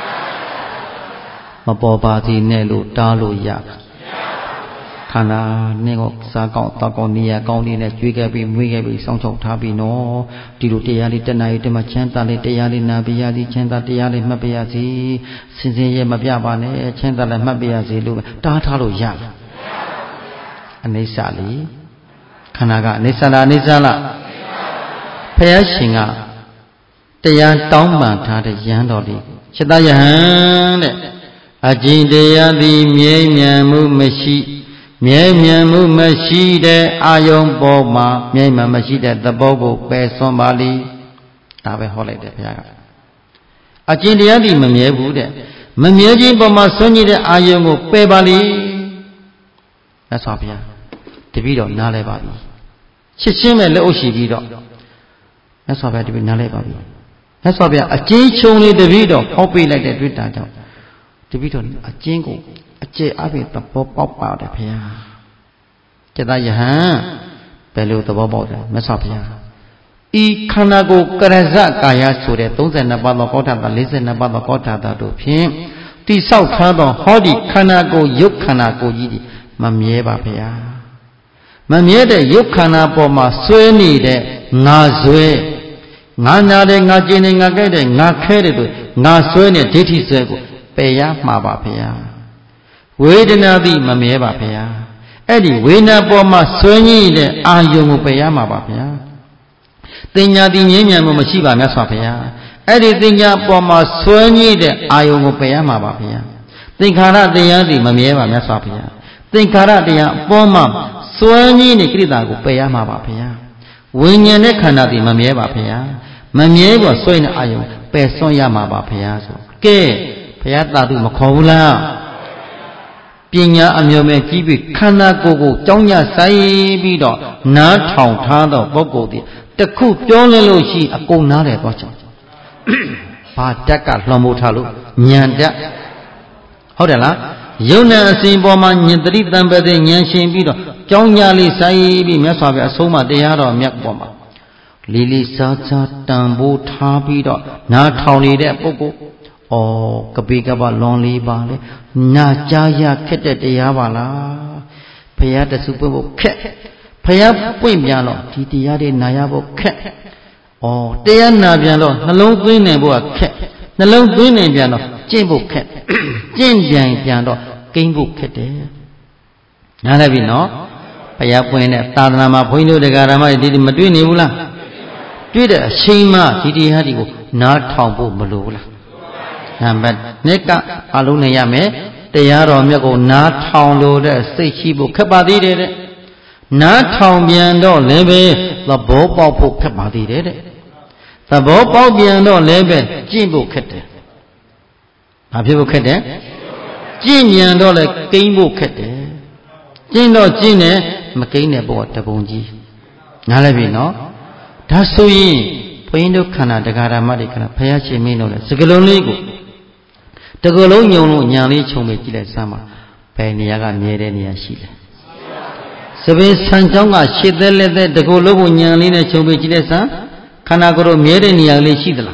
မပေါ်ပါသေးနဲ့လို့တားလို့ရခန္ဓာနဲ့ကိုစားကောင်းတောက်ကောင်းနေရကောင်းနေနဲ့ကျွေးခဲ့ပြီးမွေးခဲ့ပြီးစောင့်ချောက်ထားပြီးနော်ဒီလိုတရားလေးတဏှာကြီးတမချမ်းသာလေးတရားလေးနာပြရစီချမ်းသာတရားလေးမှတ်ပြရစီစင်စင်ရဲမပြပါနဲ့ချမ်းသာလည်းမှတ်ပြရစီလို့တားထားလို့ရအနိစ္စလေခန္ဓာကအနိစ္စလားအနိစ္စလားဘုရားရှင်ကတရားတောင်းပန်ထားတဲ့ယဟန်တော်လေးจิตယဟန်တဲ့အကျင့်တရားသည်မြဲမြံမှုမရှိမြဲမြံမှုမရှိတဲ့အာယုံပေါ်မှာမြဲမြံမရှိတဲ့သဘောကိုပယ်စွန့်ပါလိဒါပဲဟောလိုက်တယ်ဘုရားကအကျင့်တရားသည်မမြဲဘူးတဲ့မမြဲခြင်းပေါ်မှာဆွညစ်တဲ့အာယုံကိုပယ်ပါလိမြတ်စွာဘုရားတပည့်တော်နားလဲပါပြီချစ်ချင်းမဲ့လက်အုပ်ရှိပြီးတော့မြတ်စွာဘုရားတပည့်နားလဲပါပြီမြတ်စွာဘုရားအကျဉ်းချုံလေးတပည့်တော်ဟောပေးလိုက်တဲ့တွေ့တာကြောင့်တပည့်တော်အကျဉ်းကိုအကျယ်အပြည့်သဘောပေါက်ပါတယ်ဘုရားจิตယဟန်ဘယ်လိုသဘောပေါက်တယ်မြတ်စွာဘုရားဤခန္ဓာကိုယ်ကရဇကာယဆိုတဲ့သုံးဆယ်နှစ်ပါးသောကောဋ္ဌတာလေးဆယ်နှစ်ပါးသောကောဋ္ဌတာတို့ဖြင့်တိဆောက်ထားသောဟောဒီခန္ဓာကိုယ်ယုတ်ခန္ဓာကိုယ်ကြီးဒီမမြဲပါဘုရားမမြဲတဲ့ယုတ်ခန္ဓာပေါ်မှာဆွဲနေတဲ့ငါဆွဲငါနာတယ်ငါကျင်တယ်ငါကြိုက်တယ်ငါခဲတယ်တို့ငါဆွဲနေဒိဋ္ဌိဆွဲကိုပယ်ရမှာပါဘုရားဝေဒနာသည်မမြဲပါဘုရားအဲ့ဒီဝေဒနာပေါ်မှာဆွဲညှိတဲ့အာယုံကိုပယ်ရမှာပါဘုရားတင်ညာတိငြိမ်းချမ်းမှုမရှိပါမြတ်စွာဘုရားအဲ့ဒီတင်ညာပေါ်မှာဆွဲညှိတဲ့အာယုံကိုပယ်ရမှာပါဘုရားသင်္ခါရတရားသည်မမြဲပါမြတ်စွာဘုရားသင်္ခါရတရားအပေါ်မှာစွဲညှိတဲ့ကိရိတာကိုပယ်ရမှာပါဘုရားဝိညာဉ်နဲ့ခန္ဓာသည်မမြဲပါဘုရားမမြဲပေါ်ဆွဲတဲ့အာယုံပယ်စွန့်ရမှာပါဘုရားဆိုကဲဘုရားသာဓုမခေါ်ဘူးလားပညာအမျိုးမဲ့ကြီးပြီးခန္ဓာကိုယ်ကိုကြောင်းညဆိုင်ပြီးတော့နားထောင်ထားသောပုဂ္ဂိုလ်သည်တခုပြောလဲလို့ရှိအကုန်နားတယ်တော့ကြောင်းဘာတက်ကလွှမ်းမိုးထားလို့ဉာဏ်တက်ဟုတ်တယ်လားယုံနာအစဉ်ပေါ်မှာဉာဏ်တတိတံပတဲ့ဉာဏ်ရှင်ပြီးတော့ကြောင်းညလေးဆိုင်ပြီးမြတ်စွာဘုရားအဆုံးအမတရားတော်မြတ်ပေါ်မှာလီလီစားစားတန်ဖိုးထားပြီးတော့နားထောင်နေတဲ့ပုဂ္ဂိုလ်ဩကပိကပလွန်လေးပါလေနာကြားရခက်တဲ့တရားပါလားဘုရားတဆူပွင့်ဖို့ခက်ဘုရားပွင့်ပြန်တော့ဒီတရားတွေနာရဖို့ခက်ဩတရားနာပြန်တော့နှလုံးသွင်းနိုင်ဖို့ကခက်နှလုံးသွင်းနိုင်ပြန်တော့ကျင့်ဖို့ခက်ကျင့်ပြန်ပြန်တော့ကိန်းဖို့ခက်တယ်နားလည်ပြီနော်ဘုရားပွင့်တဲ့သာသနာမှာဘုန်းကြီးတို့တရားဓမ္မတွေဒီမတွေ့နေဘူးလားတွေ့တဲ့အချိန်မှဒီတရားတွေကိုနားထောင်ဖို့မလိုဘူးလားနံပါတ်နှစ်ကအလုံးနဲ့ရမယ်တရားတော်မြတ်ကိုနားထောင်လို့တဲ့စိတ်ရှိဖို့ခက်ပါသေးတယ်တဲ့နားထောင်ပြန်တော့လည်းပဲသဘောပေါက်ဖို့ခက်ပါသေးတယ်တဲ့သဘောပေါက်ပြန်တော့လည်းပဲကျင့်ဖို့ခက်တယ်ဘာဖြစ်ဖို့ခက်တယ်ကျင့်ပြန်တော့လည်းကိန်းဖို့ခက်တယ်ကျင့်တော့ကျင့်တယ်မကိန်းတဲ့ဘောတပုံကြီးနားလည်ပြီနော်ဒါဆိုရင်ဘုန်းကြီးတို့ခန္ဓာတရားဓမ္မတွေခန္ဓာဘုရားရှင်မင်းတို့လည်းစကလုံးလေးကိုတကလုံးညုံလို့ညာလေးခြုံပဲကြည့်လိုက်စမ်းပါဘယ်နေရာကမြဲတဲ့နေရာရှိလဲစပင်းဆန်ချောင်းကရှစ်သက်လက်သက်တကလုံးကိုညာလေးနဲ့ခြုံပဲကြည့်လိုက်စမ်းခန္ဓာကိုယ်မြဲတဲ့နေရာလေးရှိသလား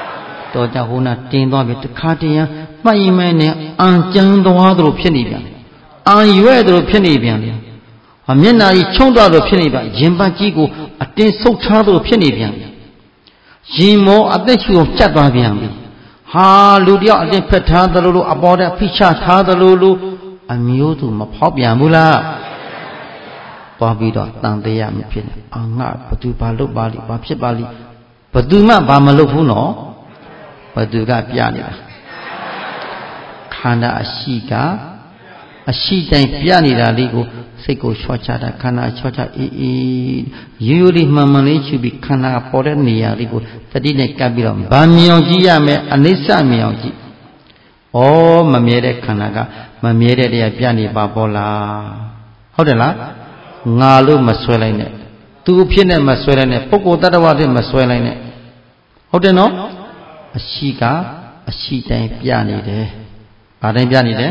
တော်ကြဟိုနာတင်သွားပြီတခါတည်းရမှတ်ရင်မဲနဲ့အံကြမ်းသွားသလိုဖြစ်နေပြန်တယ်အာရွဲ့တို့ဖြစ်နေပြန်တယ်အမျက်နာကြီးချုံသွားတို့ဖြစ်နေပြန်ရင်ပတ်ကြီးကိုအတင်းဆုတ်ထားတို့ဖြစ်နေပြန်ရင်မောအသက်ရှူအောင်ကျတ်သွားပြန်ပြီဟာလူတယောက်အတင်းဖက်ထားသလိုလိုအပေါ်တက်ဖိချထားသလိုလိုအမျိုးသူမဖောက်ပြန်ဘူးလားသွားပြီးတော့တန်တရားမဖြစ်နဲ့အာငါဘသူဘာလုပ်ပါလိဘာဖြစ်ပါလိဘသူမှဘာမလုပ်ဘူးနော်ဘသူကပြနေတာခန္ဓာအရှိကအရှိတိုင်းပြနေတာလေးကိုစိတ်ကိုချော့ချတာခန္ဓာချော့ချအေးအေးရိုးရိုးလေးမှန်မှန်လေးရှုပြီးခန္ဓာပေါ်တဲ့နေရာလေးကိုတတိနဲ့ကပ်ပြီးတော့ဗာမြောင်ကြည့်ရမယ်အနိစ္စမြောင်ကြည့်ဩမမြဲတဲ့ခန္ဓာကမမြဲတဲ့တရားပြနေပါပေါ်လားဟုတ်တယ်လားငါလို့မဆွဲလိုက်နဲ့သူအဖြစ်နဲ့မဆွဲလိုက်နဲ့ပုဂ္ဂိုလ်တ attva ဖြစ်မဆွဲလိုက်နဲ့ဟုတ်တယ်နော်အရှိကအရှိတိုင်းပြနေတယ်ဘာတိုင်းပြနေတယ်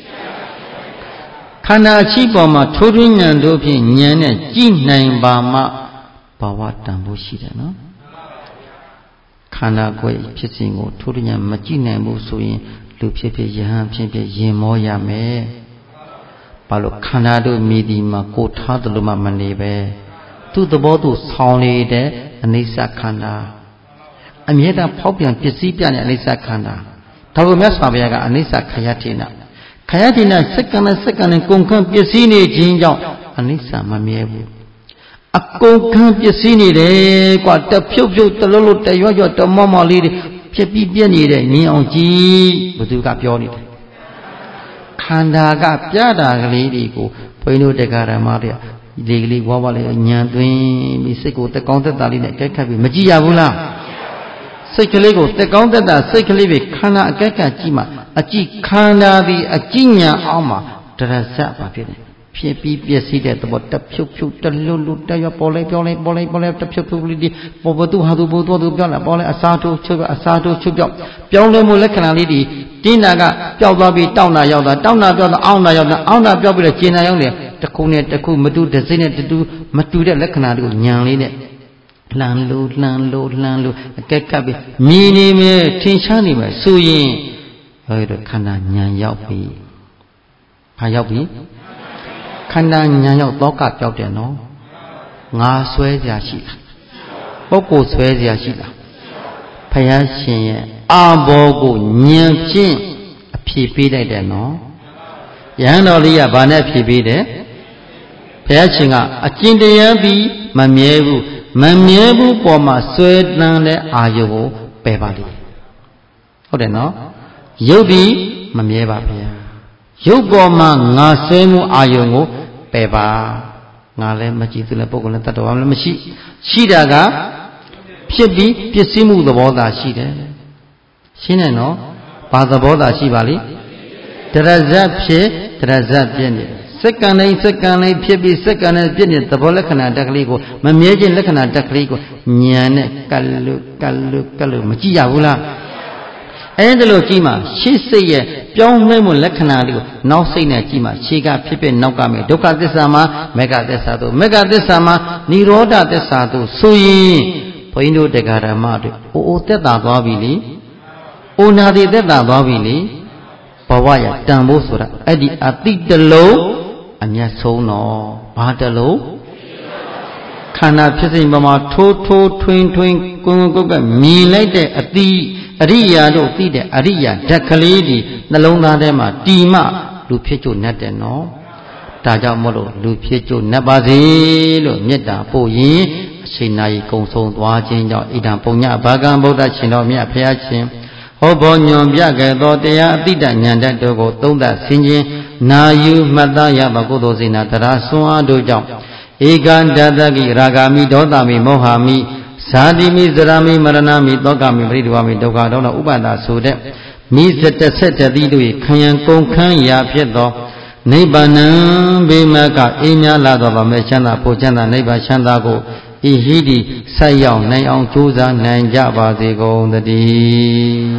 ခန္ဓာအရှိပေါ်မှာထိုးထွင်းဉာဏ်တို့ဖြင့်ဉာဏ်နဲ့ကြည့်နိုင်ပါမှဘာဝတန်ဖို့ရှိတယ်နော်ခန္ဓာကိုယ်ဖြစ်စဉ်ကိုထိုးထွင်းဉာဏ်မကြည့်နိုင်ဘူးဆိုရင်လူဖြစ်ဖြစ်ယဟန်ဖြစ်ဖြစ်ရင်မောရမယ်ဘာလို့ခန္ဓာတို့မြည်ဒီမှာကိုထားတယ်လို့မှမနေပဲသူ့သဘောသူဆောင်းနေတဲ့အနိစ္စခန္ဓာအမြဲတမ်းဖောက်ပြန်ပစ္စည်းပြတဲ့အနိစ္စခန္ဓာဒါကိုမြတ်စွာဘုရားကအနိစ္စခယတိနာခယတိနာစက္ကန့်နဲ့စက္ကန့်နဲ့ကုန်ခန်းပစ္စည်းနေခြင်းကြောင့်အနိစ္စမမြဲဘူးအကုန်ခန်းပစ္စည်းနေတယ်ကွာတဖြုတ်ဖြုတ်တလုံးလုံးတရွရွတမောမောလေးတွေဖြစ်ပြီးပြည့်နေတဲ့မြင်အောင်ကြည့်ဘသူကပြောနေတယ်ခန္ဓာကပြတာကလေးတွေကိုဘုန်းကြီးတို့တရားဓမ္မတွေဒီကလေးဝါဝါလေးညံသွင်းပြီးစိတ်ကိုတက်ကောင်းတက်တာလေးနဲ့ကြိုက်ခတ်ပြီးမကြည့်ရဘူးလားစိတ်ကလေးကိုတက်ကောင်းတက်တာစိတ်ကလေးပဲခန္ဓာအကဲကကြည့်မှအကြည့်ခန္ဓာသည်အကြည့်ညာအောင်မှာတရဇတ်ပါဖြစ်တယ်ဖြစ်ပြီးပြည့်စည်တဲ့သဘောတဖြုတ်ဖြုတ်တလွတ်လွတ်တရပေါ်လိုက်ပြောလိုက်ပေါ်လိုက်ပေါ်လိုက်တဖြုတ်ဖြုတ်လေးဒီပေါ်ဘသူဟာသူဘသူသူပြောလာပေါ်လိုက်အစာတိုးချုပ်အစာတိုးချုပ်ပြောက်ပြောင်းလဲမှုလက္ခဏာလေးဒီတင်းနာကပျောက်သွားပြီးတောင်းတာရောက်တာတောင်းတာပြောက်တာအောင်းတာရောက်တာအောင်းတာပြောက်ပြီးတော့ကျင်နာရောက်နေတခုနဲ့တခုမတူတစ်စိမ့်နဲ့တူမတူတဲ့လက္ခဏာတွေကိုညံလေးနဲ့လှန်လို့လှန်လို့လှန်လို့အကဲကပ်ပြီးမြည်နေမယ်ထင်ရှားနေမယ်ဆိုရင်အဲဒီတော့ခန္ဓာညံရောက်ပြီဘာရောက်ပြီခန္ဓာညံရောက်သောကပြောက်တယ်နော်ငါဆွဲစရာရှိလားပုဂ္ဂိုလ်ဆွဲစရာရှိလားဘုရားရှင်ရဲ့အာဘောကိုညံဖြင့်အဖြေပေးလိုက်တယ်နော်ယဟန်တော်လေးကဘာနဲ့ဖြေပေးတယ်ဘုရားရှင်ကအကျင့်တရားပြီးမမြဲဘူးမမြဲဘူးပေါ်မှာဆွဲတန်းတဲ့အာယုကိုပယ်ပါလိမ့်ဟုတ်တယ်နော်ရုပ်ပြီးမမြဲပါဗျာရုပ်ပေါ်မှာငါဆွဲမှုအာယုကိုပယ်ပါငါလည်းမကြည့်သူလည်းပုဂ္ဂိုလ်လည်းတ attva လည်းမရှိရှိတာကဖြစ်ပြီးပစ္စည်းမှုသဘောသာရှိတယ်ရှင်းတယ်နော်ဘာသဘောသာရှိပါလိမ့်တရဇတ်ဖြစ်တရဇတ်ပြည့်နေစက္ကန့်တိုင်းစက္ကန့်တိုင်းဖြစ်ပြီးစက္ကန့်နဲ့ပြည့်နေသဘောလက္ခဏာတက်ကလေးကိုမမြဲခြင်းလက္ခဏာတက်ကလေးကိုဉာဏ်နဲ့ကတ်လို့ကတ်လို့ကတ်လို့မကြည့်ရဘူးလားအဲဒီလိုကြည့်မှရှေ့စိတ်ရဲ့ပြောင်းလဲမှုလက္ခဏာလေးကိုနောက်စိတ်နဲ့ကြည့်မှရှေ့ကဖြစ်ဖြစ်နောက်ကမယ်ဒုက္ခသစ္စာမှာမေဃသစ္စာတို့မေဃသစ္စာမှာនិရောဓသစ္စာတို့ဆိုရင်ဘုန်းကြီးတို့တရားဓမ္မတို့အိုအိုသက်သာသွားပြီလေအိုနာတိသက်သာသွားပြီလေဘဝရတန်ဖို့ဆိုတာအဲ့ဒီအတိတလုံးအမျက်ဆုံးတော့ဘာတလုံးခန္ဓာဖြစ်စဉ်ပေါ်မှာထိုးထိုးထွင်းထွင်းကိုယ်ကိုယ်ကမြင်လိုက်တဲ့အတိအရိယာတို့သိတဲ့အရိယာဓာတ်ကလေးဒီနှလုံးသားထဲမှာတီမှလူဖြစ်ကြနဲ့တယ်နော်ဒါကြောင့်မို့လို့လူဖြစ်ကြနဲ့ပါစေလို့မေတ္တာပို့ရင်အချိန်နာရီကုံဆုံးသွားခြင်းကြောင့်ဣဒံပုညဘာကံဗုဒ္ဓရှင်တော်မြတ်ဖရာရှင်ဟောဘောညွန်ပြခဲ့သောတရားအတိတဉာဏ်တတ်တို့ကိုသုံးသပ်ဆင်ခြင်နာယူမှတ်သားရပါကုသိုလ်စေနာတရားဆွမ်းအားတို့ကြောင့်ဧကန္တတကိရာဂာမိဒေါသမိမောဟမိဇာတိမိဇရာမိမရဏမိသောကမိပရိဒဝမိဒုက္ခတောဥပဒဆိုတဲ့မိစတဆက်တတိတို့၏ခယံကုန်ခန်းရာဖြစ်သောနိဗ္ဗာန်ဘေမကအေးမြလာသောဗမေချမ်းသာပိုချမ်းသာနိဗ္ဗာန်ချမ်းသာကိုဤဟိတိဆက်ရောက်နိုင်အောင်ကြိုးစားနိုင်ကြပါစေကုန်သတည်း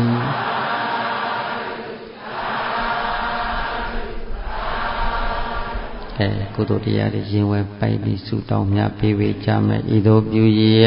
အဲကုသိုလ်တရားတွေရင်ဝယ်ပိုက်ပြီးဆုတောင်းမြတ်ပေးဝေကြမယ်ဤသို့ပြုရ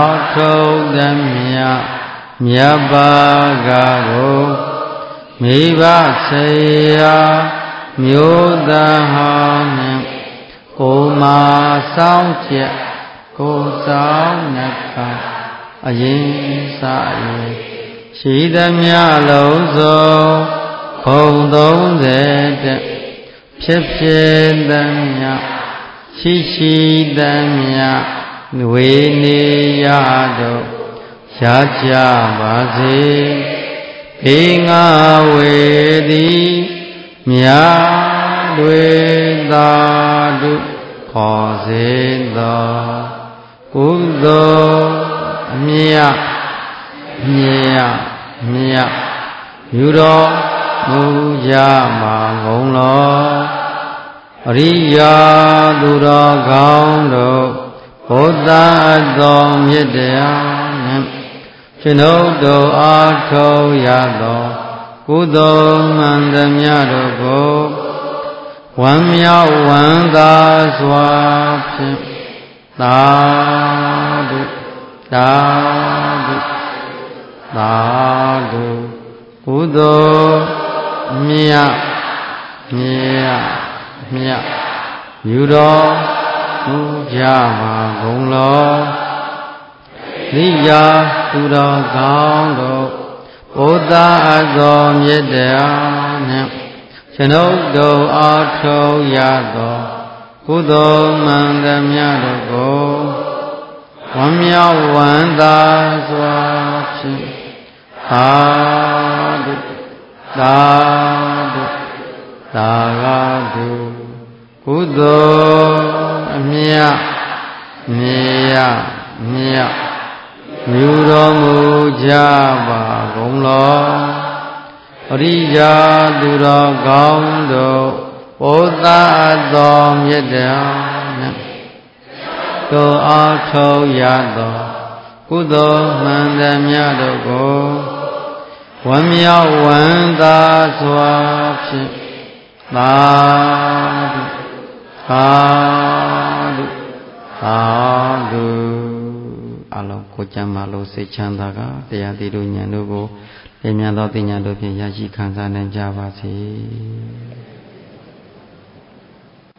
ထုတ်သမျှမြတ်ဘာကကိုမိဘဆေရာမျိုးသားဟောင်းနှင့်ကိုမာဆောင်ချက်ကိုဆောင်နှခအရင်စ၍ရှိသမျှလုံးစုံဘုံသုံးဆယ်တက်ဖြစ်ဖြစ်သမျှရှိရှိသမျှဝေနေရတို့ရကြပါစေဘေးငါဝေသည်မြတ်တွေသာဓုခေါ်စေသောကုသိုလ်အမြတ်မြတ်မြတ်ယူတော်မူကြမှာဂုံလောအရိယာသူတော်ကောင်းတို့ဘုဒ္ဓသောမြတ်တရားနှင့်ကျွန်ုပ်တို့အားထုတ်ရသောကုသိုလ်မှန်သမျှတို့ကိုဝမ်းမြောက်ဝမ်းသာစွာဖြင့်သာဓုသာဓုသာဓုကုသိုလ်မြတ်မြတ်မြတ်ယူတော်မူကြပါကုန်လောနိယာသူတော်ကောင်းတို့ဘုဒ္ဓအသောမြတ်တရားနှင့်ကျွန်ုပ်တို့အားထုတ်ရသောကုသိုလ်မှန်သမျှတို့ကိုဝမ်းမြောက်ဝမ်းသာစွာဖြင့်သာဓုသာဓုသာဓုကုသိုလ်အမြတ်မြတ်မြတ်ယူတော်မူကြပါကုန်လောအရိယာသူတော်ကောင်းတို့ဘုဒ္ဓသောမြတ်တရားနှင့်တို့အားထုတ်ရသောကုသိုလ်မှန်သမျှတို့ကိုဝမ်းမြောက်ဝမ်းသာစွာဖြင့်သာဓုသာဓုသာဓုအလုံးကိုကြံပါလို့စိတ်ချမ်းသာကတရားသိတို့ဉာဏ်တို့ကိုလျင်မြန်သောသိဉာဏ်တို့ဖြင့်ရရှိခံစားနိုင်ကြပါစေ